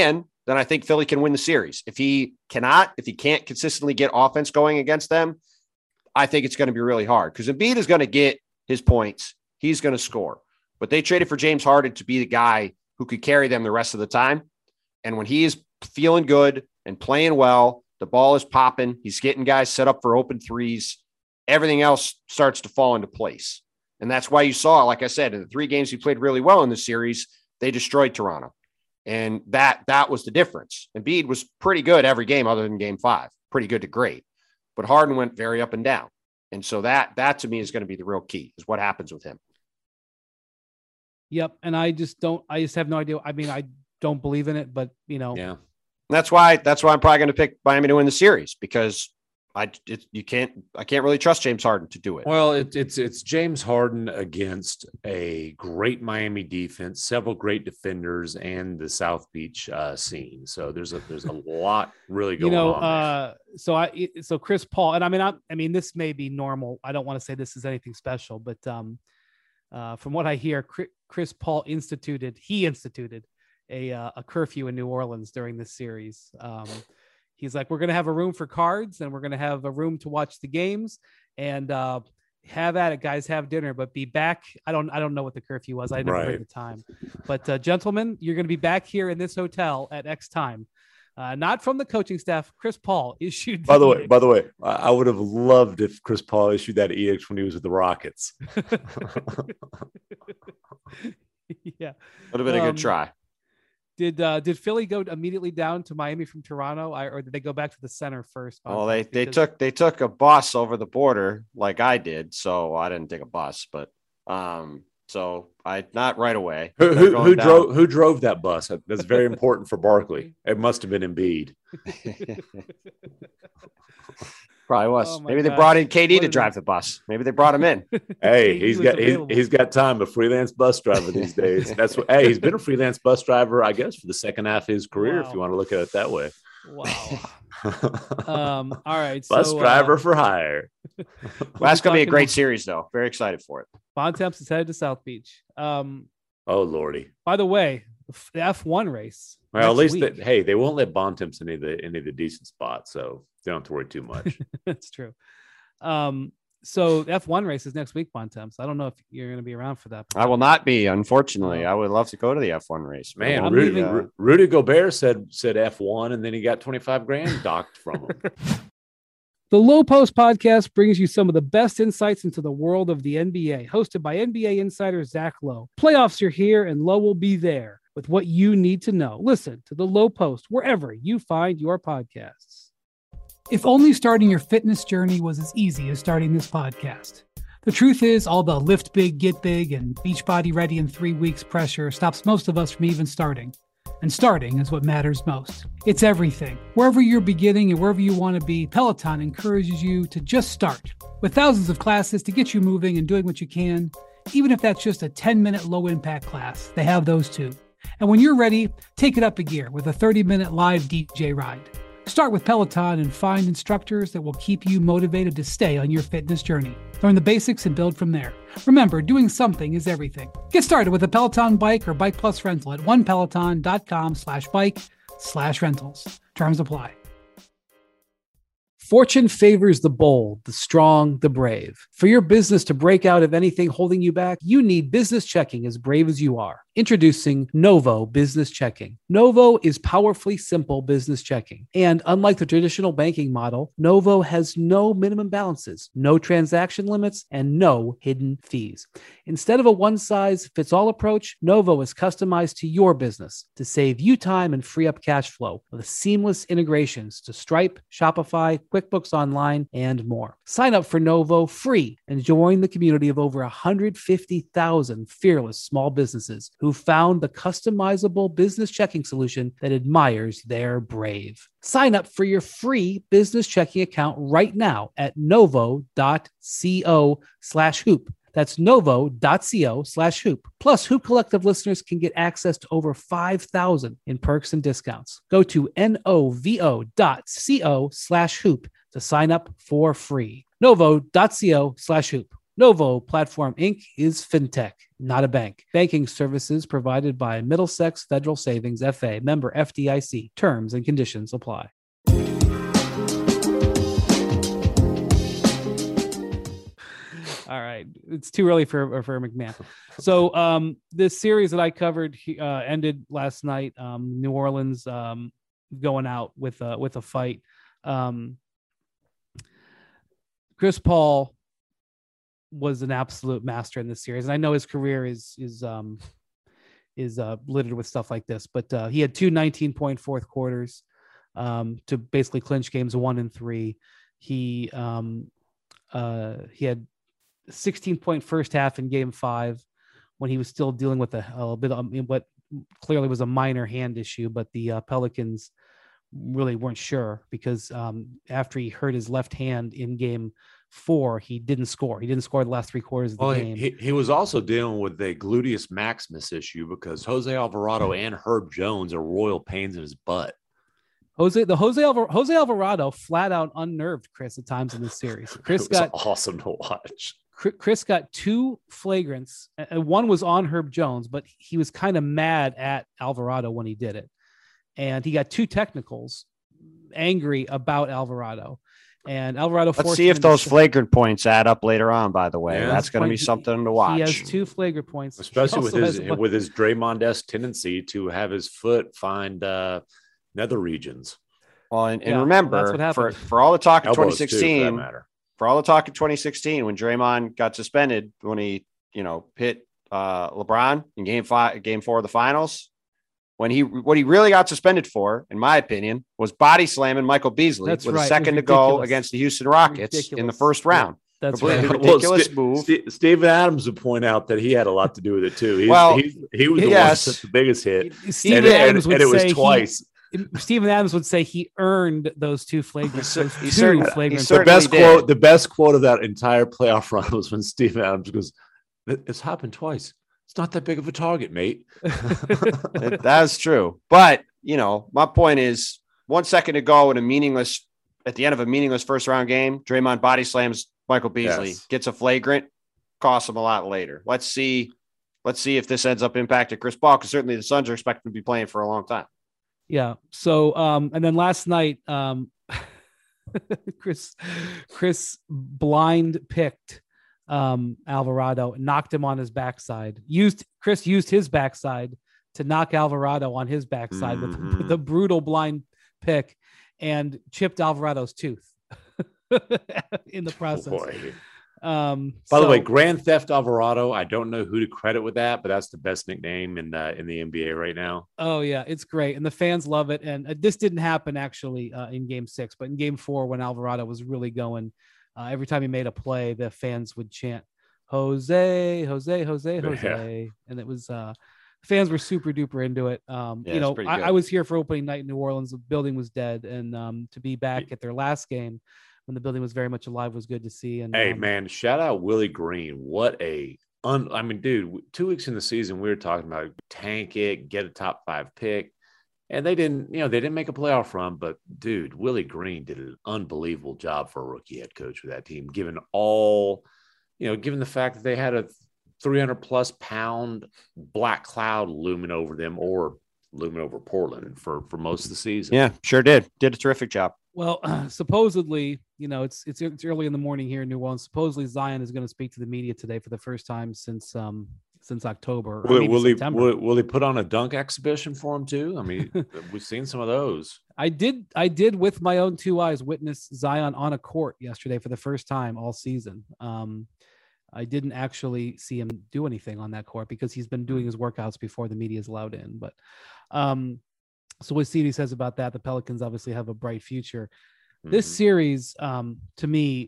then I think Philly can win the series. If he can't consistently get offense going against them, I think it's going to be really hard because Embiid is going to get his points. He's going to score. But they traded for James Harden to be the guy who could carry them the rest of the time. And when he is feeling good and playing well, the ball is popping, he's getting guys set up for open threes, everything else starts to fall into place. And that's why you saw, like I said, in the 3 games he played really well in the series, they destroyed Toronto. And that was the difference. Embiid was pretty good every game other than game 5, pretty good to great. But Harden went very up and down. And so that to me is going to be the real key, is what happens with him. Yep. And I just have no idea. I mean, I don't believe in it, but Yeah. That's why I'm probably going to pick Miami to win the series, because I can't really trust James Harden to do it. Well, it's James Harden against a great Miami defense, several great defenders, and the South Beach scene. So there's a lot really going on there. So Chris Paul, and I mean this may be normal. I don't want to say this is anything special, but from what I hear, Chris Paul instituted a curfew in New Orleans during this series. He's like, we're going to have a room for cards and we're going to have a room to watch the games, and have at it, guys, have dinner, but be back. I don't know what the curfew was. I never heard the time, but gentlemen, you're going to be back here in this hotel at X time. Not from the coaching staff. Chris Paul issued. By the way, I would have loved if Chris Paul issued that edict when he was with the Rockets. Yeah. Would have been a good try. Did Philly go immediately down to Miami from Toronto, or did they go back to the center first? Well, they took a bus over the border like I did, so I didn't take a bus, but so I not right away. Who drove that bus? That's very important for Barkley. It must have been Embiid. Probably was. Oh Maybe they gosh. brought in KD to drive the bus. Maybe they brought him in. Hey, He he's was got time, a freelance bus driver these days. He's been a freelance bus driver, I guess, for the second half of his career, Wow. if you want to look at it that way. Wow. All right. Bus so, driver for hire. Well, that's going to be a great series, though. Very excited for it. Bontemps is headed to South Beach. Oh, Lordy. By the way, the F1 race. Well, at next least week. they won't let Bontemps in any of the decent spots, so they don't have to worry too much. That's true. So the F1 race is next week, Bontemps. I don't know if you're going to be around for that. I will not be, unfortunately. I would love to go to the F1 race. Man, I'm Rudy, leaving- Rudy Gobert said F1, and then he got 25 grand docked from him. The Low Post Podcast brings you some of the best insights into the world of the NBA, hosted by NBA insider Zach Lowe. Playoffs are here, and Lowe will be there with what you need to know. Listen to The Low Post wherever you find your podcasts. If only starting your fitness journey was as easy as starting this podcast. The truth is, all the lift big, get big, and Beachbody ready in 3 weeks pressure stops most of us from even starting. And starting is what matters most. It's everything. Wherever you're beginning and wherever you want to be, Peloton encourages you to just start. With thousands of classes to get you moving and doing what you can, even if that's just a 10-minute low-impact class, they have those too. And when you're ready, take it up a gear with a 30-minute live DJ ride. Start with Peloton and find instructors that will keep you motivated to stay on your fitness journey. Learn the basics and build from there. Remember, doing something is everything. Get started with a Peloton bike or Bike Plus rental at onepeloton.com/bike/rentals. Terms apply. Fortune favors the bold, the strong, the brave. For your business to break out of anything holding you back, you need business checking as brave as you are. Introducing Novo Business Checking. Novo is powerfully simple business checking. And unlike the traditional banking model, Novo has no minimum balances, no transaction limits, and no hidden fees. Instead of a one-size-fits-all approach, Novo is customized to your business to save you time and free up cash flow with seamless integrations to Stripe, Shopify, QuickBooks Online, and more. Sign up for Novo free and join the community of over 150,000 fearless small businesses who found the customizable business checking solution that admires their brave. Sign up for your free business checking account right now at novo.co/hoop. That's novo.co/hoop. Plus, Hoop Collective listeners can get access to over 5,000 in perks and discounts. Go to novo.co/hoop to sign up for free. novo.co/hoop. Novo Platform Inc. is fintech, not a bank. Banking services provided by Middlesex Federal Savings FA, member FDIC. Terms and conditions apply. All right, it's too early for McMahon. So this series that I covered ended last night. New Orleans going out with a fight. Chris Paul was an absolute master in this series, and I know his career is littered with stuff like this, but he had two 19-point fourth quarters to basically clinch games 1 and 3. He had 16-point first half in game 5 when he was still dealing with a bit of what clearly was a minor hand issue, but the Pelicans really weren't sure because after he hurt his left hand in game 4, he didn't score. He didn't score the last 3 quarters of the game. He was also dealing with a gluteus maximus issue because Jose Alvarado and Herb Jones are royal pains in his butt. Jose Alvarado flat out unnerved Chris at times in this series. Chris got awesome to watch. Chris got 2 flagrants. One was on Herb Jones, but he was kind of mad at Alvarado when he did it. And he got 2 technicals, angry about Alvarado. And Alvarado Let's see if those flagrant points add up later on, by the way. Yeah. That's going to be something to watch. He has 2 flagrant points. Especially with his Draymond-esque tendency to have his foot find nether regions. Well, and remember, for all the talk in 2016, when Draymond got suspended, when he, hit LeBron in game 4 of the finals, what he really got suspended for, in my opinion, was body slamming Michael Beasley a second to go against the Houston Rockets in the first round. That's ridiculous move. Steven Adams would point out that he had a lot to do with it too. He was the one that took the biggest hit, and it was twice. Steven Adams would say he earned those 2 flagrants. The best quote of that entire playoff run was when Steven Adams goes, "It's happened twice. It's not that big of a target, mate." That's true. But, my point is 1 second to go at the end of a meaningless first round game, Draymond body slams Michael Beasley, gets a flagrant, costs him a lot later. Let's see if this ends up impacting Chris Paul, because certainly the Suns are expected to be playing for a long time. Yeah. So, and then last night, Chris blind picked Alvarado, knocked him on his backside. Chris used his backside to knock Alvarado on his backside with the brutal blind pick and chipped Alvarado's tooth in the process. By the way, Grand Theft Alvarado, I don't know who to credit with that, but that's the best nickname in the NBA right now. Oh yeah, it's great, and the fans love it. And this didn't happen actually in Game 6, but in Game 4, when Alvarado was really going, every time he made a play, the fans would chant "Jose, Jose, Jose, Jose," and it was fans were super duper into it. I was here for opening night in New Orleans. The building was dead, and to be back at their last game when the building was very much alive was good to see. And hey, man, shout out Willie Green. What dude, 2 weeks in the season, we were talking about tank it, get a top 5 pick. And they didn't make a playoff run, but dude, Willie Green did an unbelievable job for a rookie head coach with that team, given the fact that they had a 300+ pound black cloud looming over them, or looming over Portland for most of the season. Yeah, sure did a terrific job. Well, supposedly, it's early in the morning here in New Orleans. Supposedly Zion is going to speak to the media today for the first time since October. Will he put on a dunk exhibition for him too? I mean, we've seen some of those. I did with my own 2 eyes witness Zion on a court yesterday for the first time all season. I didn't actually see him do anything on that court because he's been doing his workouts before the media is allowed in. But so we'll see what he says about that. The Pelicans obviously have a bright future. This series, to me,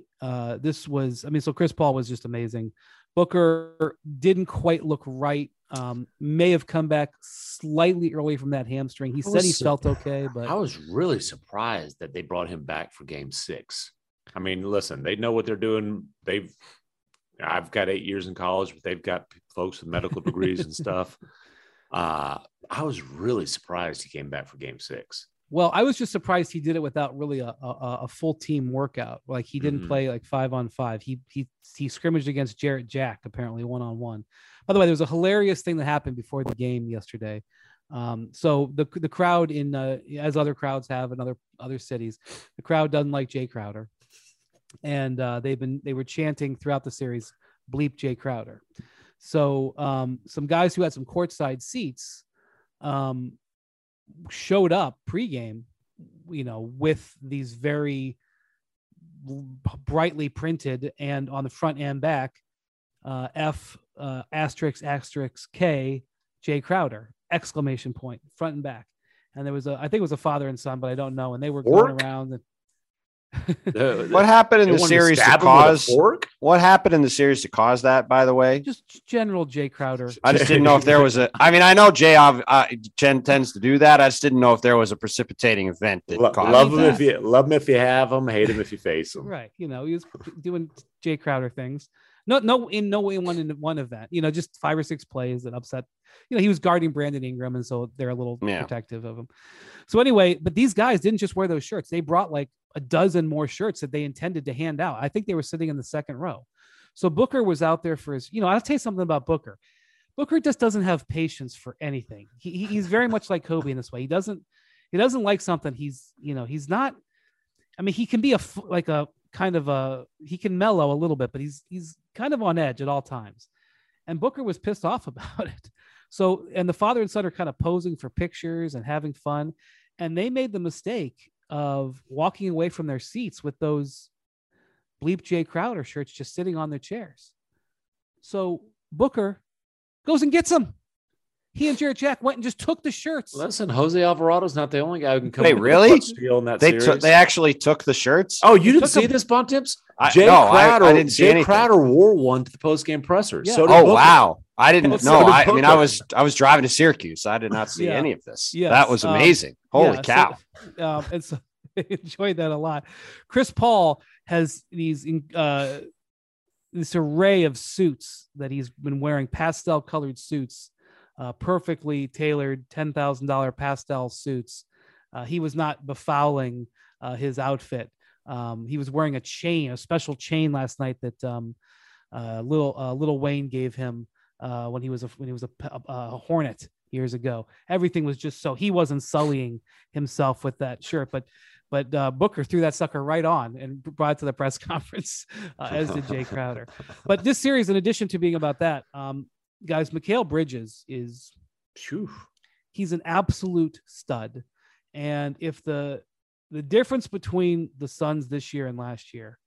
so Chris Paul was just amazing. Booker didn't quite look right. May have come back slightly early from that hamstring. He said he felt okay, but I was really surprised that they brought him back for Game 6. I mean, listen, they know what they're doing. I've got 8 years in college, but they've got folks with medical degrees and stuff. I was really surprised he came back for Game 6. Well, I was just surprised he did it without really a full team workout. Like he didn't play like 5-on-5. He scrimmaged against Jarrett Jack, apparently 1-on-1. By the way, there was a hilarious thing that happened before the game yesterday. So the crowd as other crowds have in other cities, the crowd doesn't like Jay Crowder, and they were chanting throughout the series, "Bleep Jay Crowder." So some guys who had some courtside seats showed up pregame, with these very brightly printed and on the front and back F ** K Jay Crowder ! Front and back. And there was I think it was a father and son, but I don't know. And they were going around. And what happened in the series to cause? What happened in the series to cause that? By the way, just general Jay Crowder. I just didn't know if there was I know Jay tends to do that. I just didn't know if there was a precipitating event that love him if you have him, hate him if you face him. Right. He was doing Jay Crowder things. No way one event. Just 5 or 6 plays that upset. He was guarding Brandon Ingram, and so they're a little protective of him. So anyway, but these guys didn't just wear those shirts. They brought like a dozen more shirts that they intended to hand out. I think they were sitting in the second row. So Booker was out there for his, I'll tell you something about Booker. Booker just doesn't have patience for anything. He's very much like Kobe in this way. He doesn't like something. He's not, he can be he can mellow a little bit, but he's kind of on edge at all times. And Booker was pissed off about it. So, and the father and son are kind of posing for pictures and having fun. And they made the mistake of walking away from their seats with those Bleep Jay Crowder shirts just sitting on their chairs. So Booker goes and gets them. He and Jarrett Jack went and just took the shirts. Listen, Jose Alvarado's not the only guy who can come. Wait, really? Steal in that they actually took the shirts. Oh, you didn't see this, Bontips? Jay Crowder. I didn't see anything. Crowder wore one to the post-game presser. Yeah. So did wow! I didn't know. I was driving to Syracuse. So I did not see any of this. Yes. That was amazing. Holy cow! And so I enjoyed that a lot. Chris Paul has this array of suits that he's been wearing, pastel-colored suits. Perfectly tailored $10,000 pastel suits. He was not befouling his outfit. He was wearing a special chain last night that Little Wayne gave him when he was a Hornet years ago. Everything was just so he wasn't sullying himself with that shirt, but Booker threw that sucker right on and brought it to the press conference, as did Jay Crowder. But this series, in addition to being about that, guys, Mikal Bridges he's an absolute stud. And if the difference between the Suns this year and last year,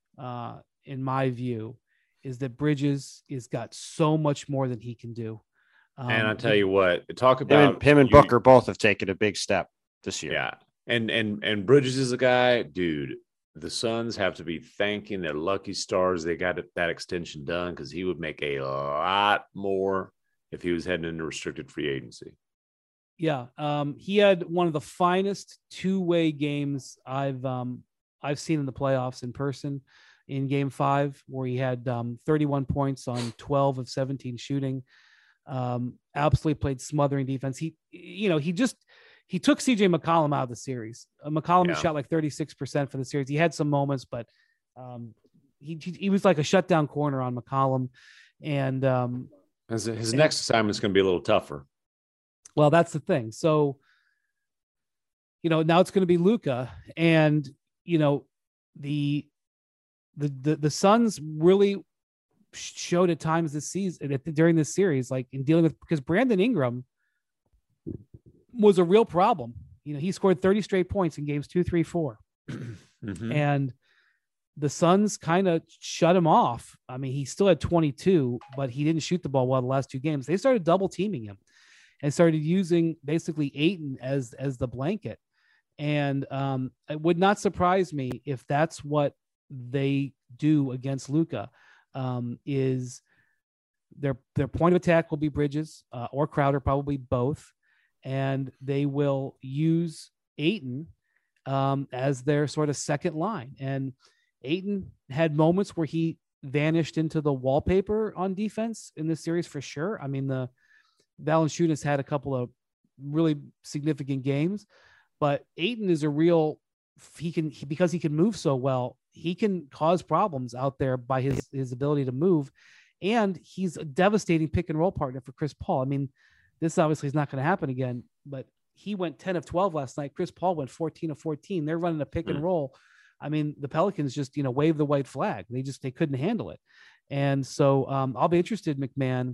in my view, is that Bridges has got so much more than he can do. And I'll tell you what, talk about him and Booker both have taken a big step this year. Yeah. And Bridges is a guy, dude. The Suns have to be thanking their lucky stars they got that extension done, because he would make a lot more if he was heading into restricted free agency. Yeah, he had one of the finest two-way games I've seen in the playoffs in person in Game 5, where he had 31 points on 12 of 17 shooting. Absolutely played smothering defense. He took CJ McCollum out of the series. McCollum shot like 36% for the series. He had some moments, but he was like a shutdown corner on McCollum. And his next assignment is going to be a little tougher. Well, that's the thing. So, now it's going to be Luka, and the Suns really showed at times this season during this series, like in dealing with, because Brandon Ingram was a real problem. He scored 30 straight points in games 2, 3, 4. Mm-hmm. And the Suns kind of shut him off. He still had 22, but he didn't shoot the ball well the last 2 games. They started double teaming him and started using basically Ayton as the blanket. And it would not surprise me if that's what they do against Luka. Is their point of attack will be Bridges or Crowder, probably both. And they will use Ayton as their sort of second line. And Ayton had moments where he vanished into the wallpaper on defense in this series for sure. The Valanciunas had a couple of really significant games, but Ayton is a real. Because he can move so well, he can cause problems out there by his ability to move, and he's a devastating pick and roll partner for Chris Paul. I mean, this obviously is not going to happen again, but he went 10 of 12 last night. Chris Paul went 14 of 14. They're running a pick and roll. I mean, the Pelicans just, waved the white flag. They couldn't handle it. And so I'll be interested, McMahon,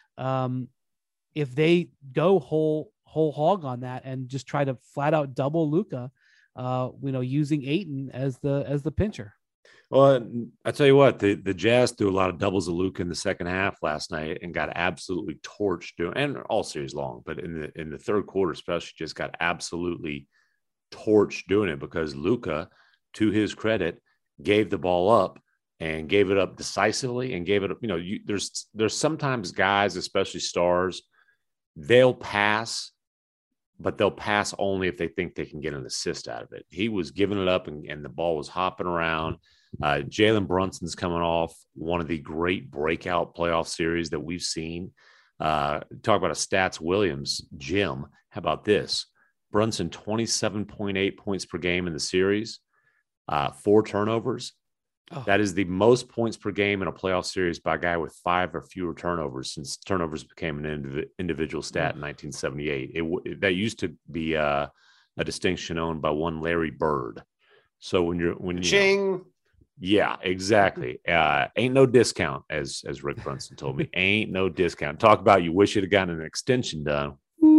if they go whole hog on that and just try to flat out double Luka, using Ayton as the pincher. Well, I tell you what, the Jazz threw a lot of doubles of Luka in the second half last night and got absolutely torched and all series long, but in the third quarter especially, just got absolutely torched doing it because Luka, to his credit, gave the ball up and gave it up decisively and gave it up. There's sometimes guys, especially stars, they'll pass, but they'll pass only if they think they can get an assist out of it. He was giving it up and the ball was hopping around. Jalen Brunson's coming off one of the great breakout playoff series that we've seen. Talk about a Stats Williams, Jim. How about this? Brunson, 27.8 points per game in the series, 4 turnovers. Oh. That is the most points per game in a playoff series by a guy with 5 or fewer turnovers since turnovers became an individual stat in 1978. That used to be a distinction owned by one Larry Bird. So when Ching. Yeah, exactly. Ain't no discount, as Rick Brunson told me. Ain't no discount. Talk about you wish you'd have gotten an extension done.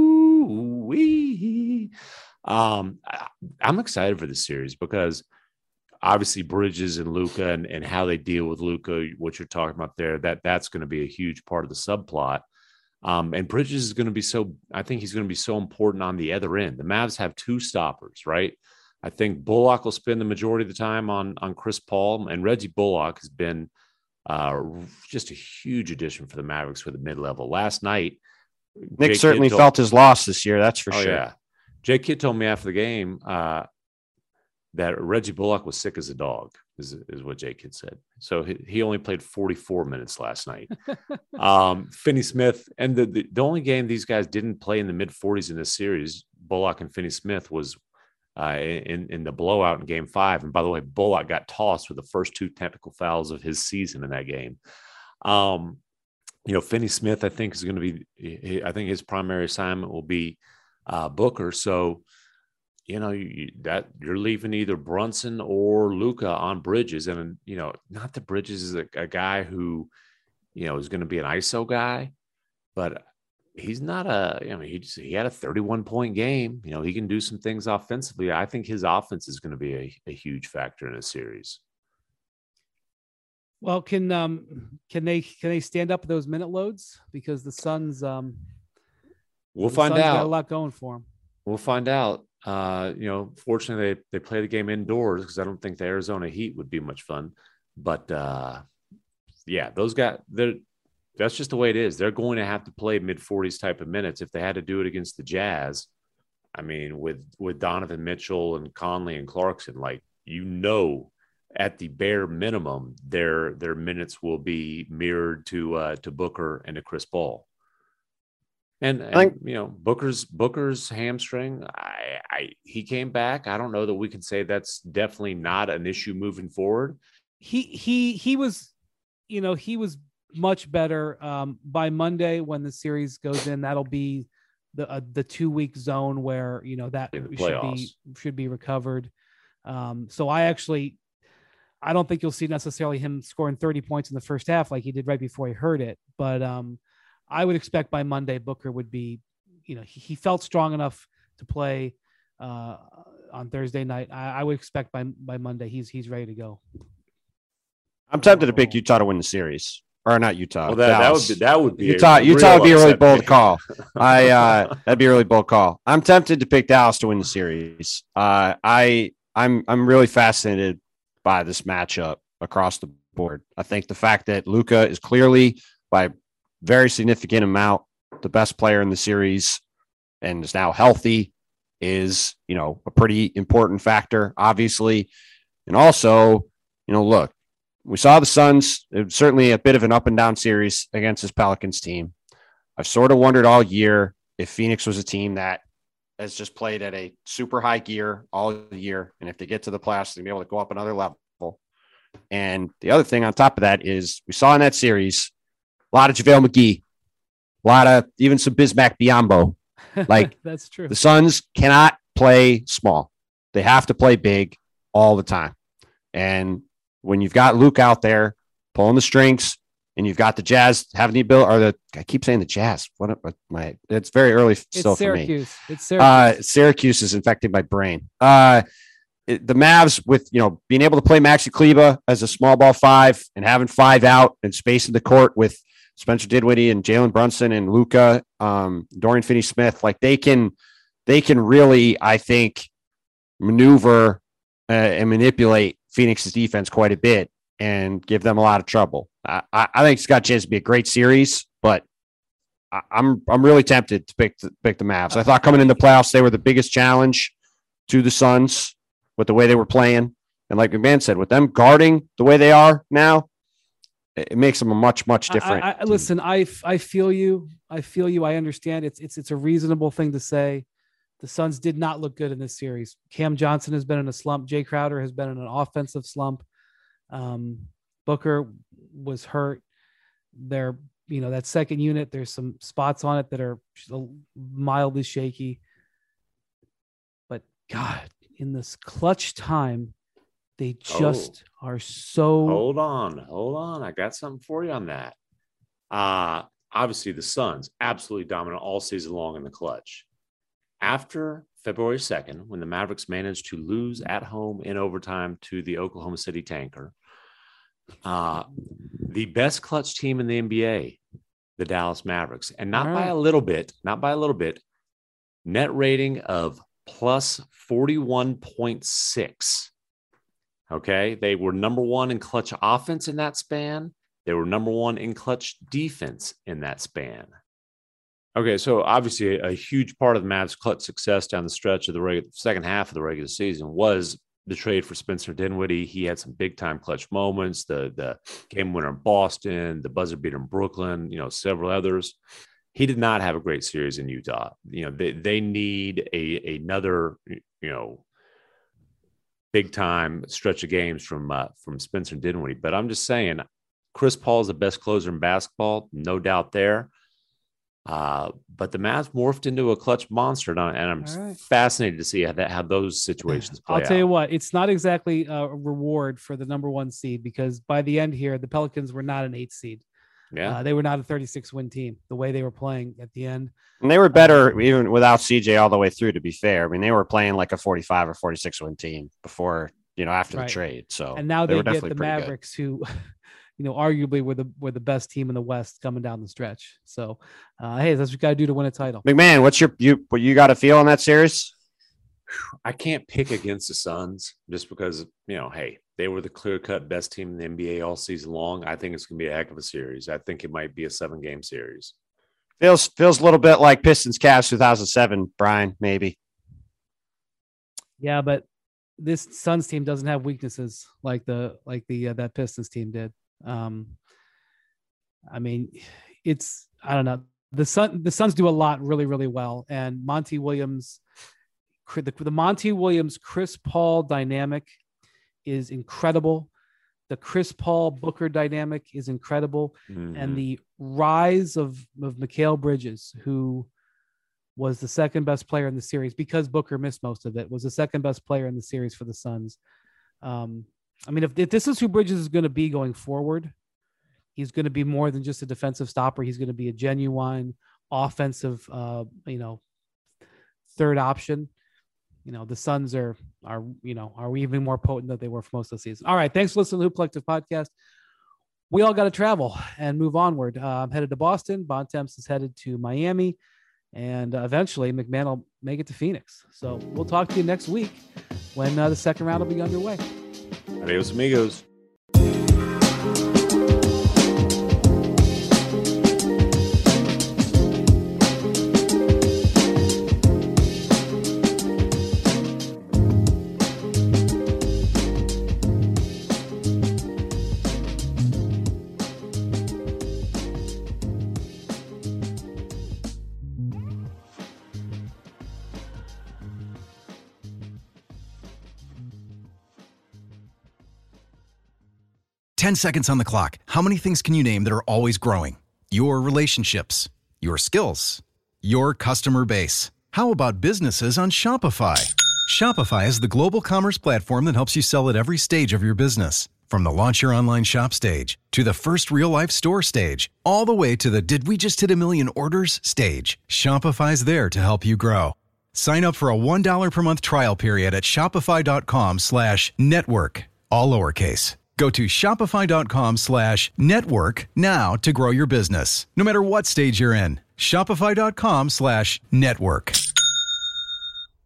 Ooh-wee. I'm excited for this series because obviously Bridges and Luka and how they deal with Luka, what you're talking about there, that's going to be a huge part of the subplot. And Bridges is going to be I think he's going to be so important on the other end. The Mavs have 2 stoppers, right? I think Bullock will spend the majority of the time on Chris Paul, and Reggie Bullock has been just a huge addition for the Mavericks for the mid-level. Last night, Nick certainly felt his loss this year. That's for sure. Yeah. Jay Kidd told me after the game that Reggie Bullock was sick as a dog, is what Jay Kidd said. So he only played 44 minutes last night. Finney Smith, and the only game these guys didn't play in the mid-40s in this series, Bullock and Finney Smith, was in the blowout in Game 5. And by the way, Bullock got tossed with the first 2 technical fouls of his season in that game. Finney Smith, I think, is going to be – I think his primary assignment will be Booker. So – you're leaving either Brunson or Luka on Bridges. And, not that Bridges is a guy who, is going to be an ISO guy, but he's not he had a 31-point game. He can do some things offensively. I think his offense is going to be a huge factor in a series. Well, can they stand up those minute loads? Because the Suns, we'll find out. Got a lot going for them. We'll find out. Fortunately, they play the game indoors because I don't think the Arizona Heat would be much fun. But those guys, that's just the way it is. They're going to have to play mid-40s type of minutes. If they had to do it against the Jazz, I mean, with Donovan Mitchell and Conley and Clarkson, at the bare minimum, their minutes will be mirrored to Booker and to Chris Paul. And Booker's hamstring, he came back. I don't know that we can say that's definitely not an issue moving forward. He was much better by Monday when the series goes in. That'll be the 2-week zone where that should be recovered. So I don't think you'll see necessarily him scoring 30 points in the first half like he did right before he hurt it, but I would expect by Monday Booker would be, he felt strong enough to play on Thursday night. I would expect by Monday he's ready to go. I'm tempted to pick Utah to win the series, or not Utah. Well, that would be Utah would be a really bold call. That'd be a really bold call. I'm tempted to pick Dallas to win the series. I'm really fascinated by this matchup across the board. I think the fact that Luka is clearly by very significant amount the best player in the series and is now healthy is, a pretty important factor, obviously. And also, look, we saw the Suns, it was certainly a bit of an up and down series against this Pelicans team. I've sort of wondered all year if Phoenix was a team that has just played at a super high gear all year. And if they get to the playoffs, they'll be able to go up another level. And the other thing on top of that is we saw in that series a lot of JaVale McGee, a lot of even some Bismack Biyombo. Like that's true. The Suns cannot play small. They have to play big all the time. And when you've got Luke out there pulling the strings, and you've got the Jazz having the ability, I keep saying the Jazz. It's very early still for me. It's Syracuse. Syracuse is infecting my brain. The Mavs with, being able to play Maxi Kleber as a small ball 5 and having 5 out and space in the court with Spencer Dinwiddie and Jalen Brunson and Luka, Dorian Finney-Smith, like they can really, I think, maneuver and manipulate Phoenix's defense quite a bit and give them a lot of trouble. I think it's got a chance to be a great series, but I'm really tempted to pick the Mavs. I thought coming in the playoffs, they were the biggest challenge to the Suns with the way they were playing. And like McMahon said, with them guarding the way they are now, it makes them a much, much different. Listen, I feel you. I understand. It's a reasonable thing to say. The Suns did not look good in this series. Cam Johnson has been in a slump. Jay Crowder has been in an offensive slump. Booker was hurt. That second unit, there's some spots on it that are mildly shaky. But God, in this clutch time, they just are so. Hold on. I got something for you on that. Obviously, the Suns absolutely dominant all season long in the clutch. After February 2nd, when the Mavericks managed to lose at home in overtime to the Oklahoma City Tanker, the best clutch team in the NBA, the Dallas Mavericks, and not by a little bit, net rating of plus 41.6. Okay. They were number 1 in clutch offense in that span. They were number 1 in clutch defense in that span. Okay. So obviously a huge part of the Mavs' clutch success down the stretch of the second half of the regular season was the trade for Spencer Dinwiddie. He had some big time clutch moments, the game winner in Boston, the buzzer beater in Brooklyn, several others. He did not have a great series in Utah. They need another, big time stretch of games from Spencer Dinwiddie. But I'm just saying, Chris Paul is the best closer in basketball, no doubt there. But the Mavs morphed into a clutch monster, and I'm fascinated to see how those situations play out. I'll tell you what, it's not exactly a reward for the number 1 seed, because by the end here, the Pelicans were not an 8 seed. Yeah, they were not a 36-win team the way they were playing at the end. And they were better even without CJ all the way through, to be fair. I mean, they were playing like a 45 or 46-win team before, after the trade. So, and now they get the Mavericks who, arguably were the best team in the West coming down the stretch. So, hey, that's what you got to do to win a title. McMahon, what you got to feel on that series? I can't pick against the Suns just because, hey, they were the clear-cut best team in the NBA all season long. I think it's going to be a heck of a series. I think it might be a 7-game series. Feels a little bit like Pistons Cavs 2007, Brian, maybe. Yeah, but this Suns team doesn't have weaknesses like that Pistons team did. I mean, I don't know. The Suns do a lot really, really well, and Monty Williams, the Monty Williams Chris Paul dynamic is incredible. The Chris Paul Booker dynamic is incredible. Mm-hmm. And the rise of Mikal Bridges, who was the second best player in the series because Booker missed most of it, was the second best player in the series for the Suns. I mean, if this is who Bridges is going to be going forward, he's going to be more than just a defensive stopper. He's going to be a genuine offensive, third option. The Suns are even more potent than they were for most of the season. All right. Thanks for listening to the Hoop Collective podcast. We all got to travel and move onward. I'm headed to Boston. Bontemps is headed to Miami, and eventually McMahon will make it to Phoenix. So we'll talk to you next week when the second round will be underway. Adios, amigos. 10 seconds on the clock. How many things can you name that are always growing? Your relationships, your skills, your customer base. How about businesses on Shopify? Shopify is the global commerce platform that helps you sell at every stage of your business. From the launch your online shop stage, to the first real-life store stage, all the way to the did we just hit a million orders stage. Shopify's there to help you grow. Sign up for a $1 per month trial period at shopify.com/network, all lowercase. Go to shopify.com/network now to grow your business, no matter what stage you're in. Shopify.com/network.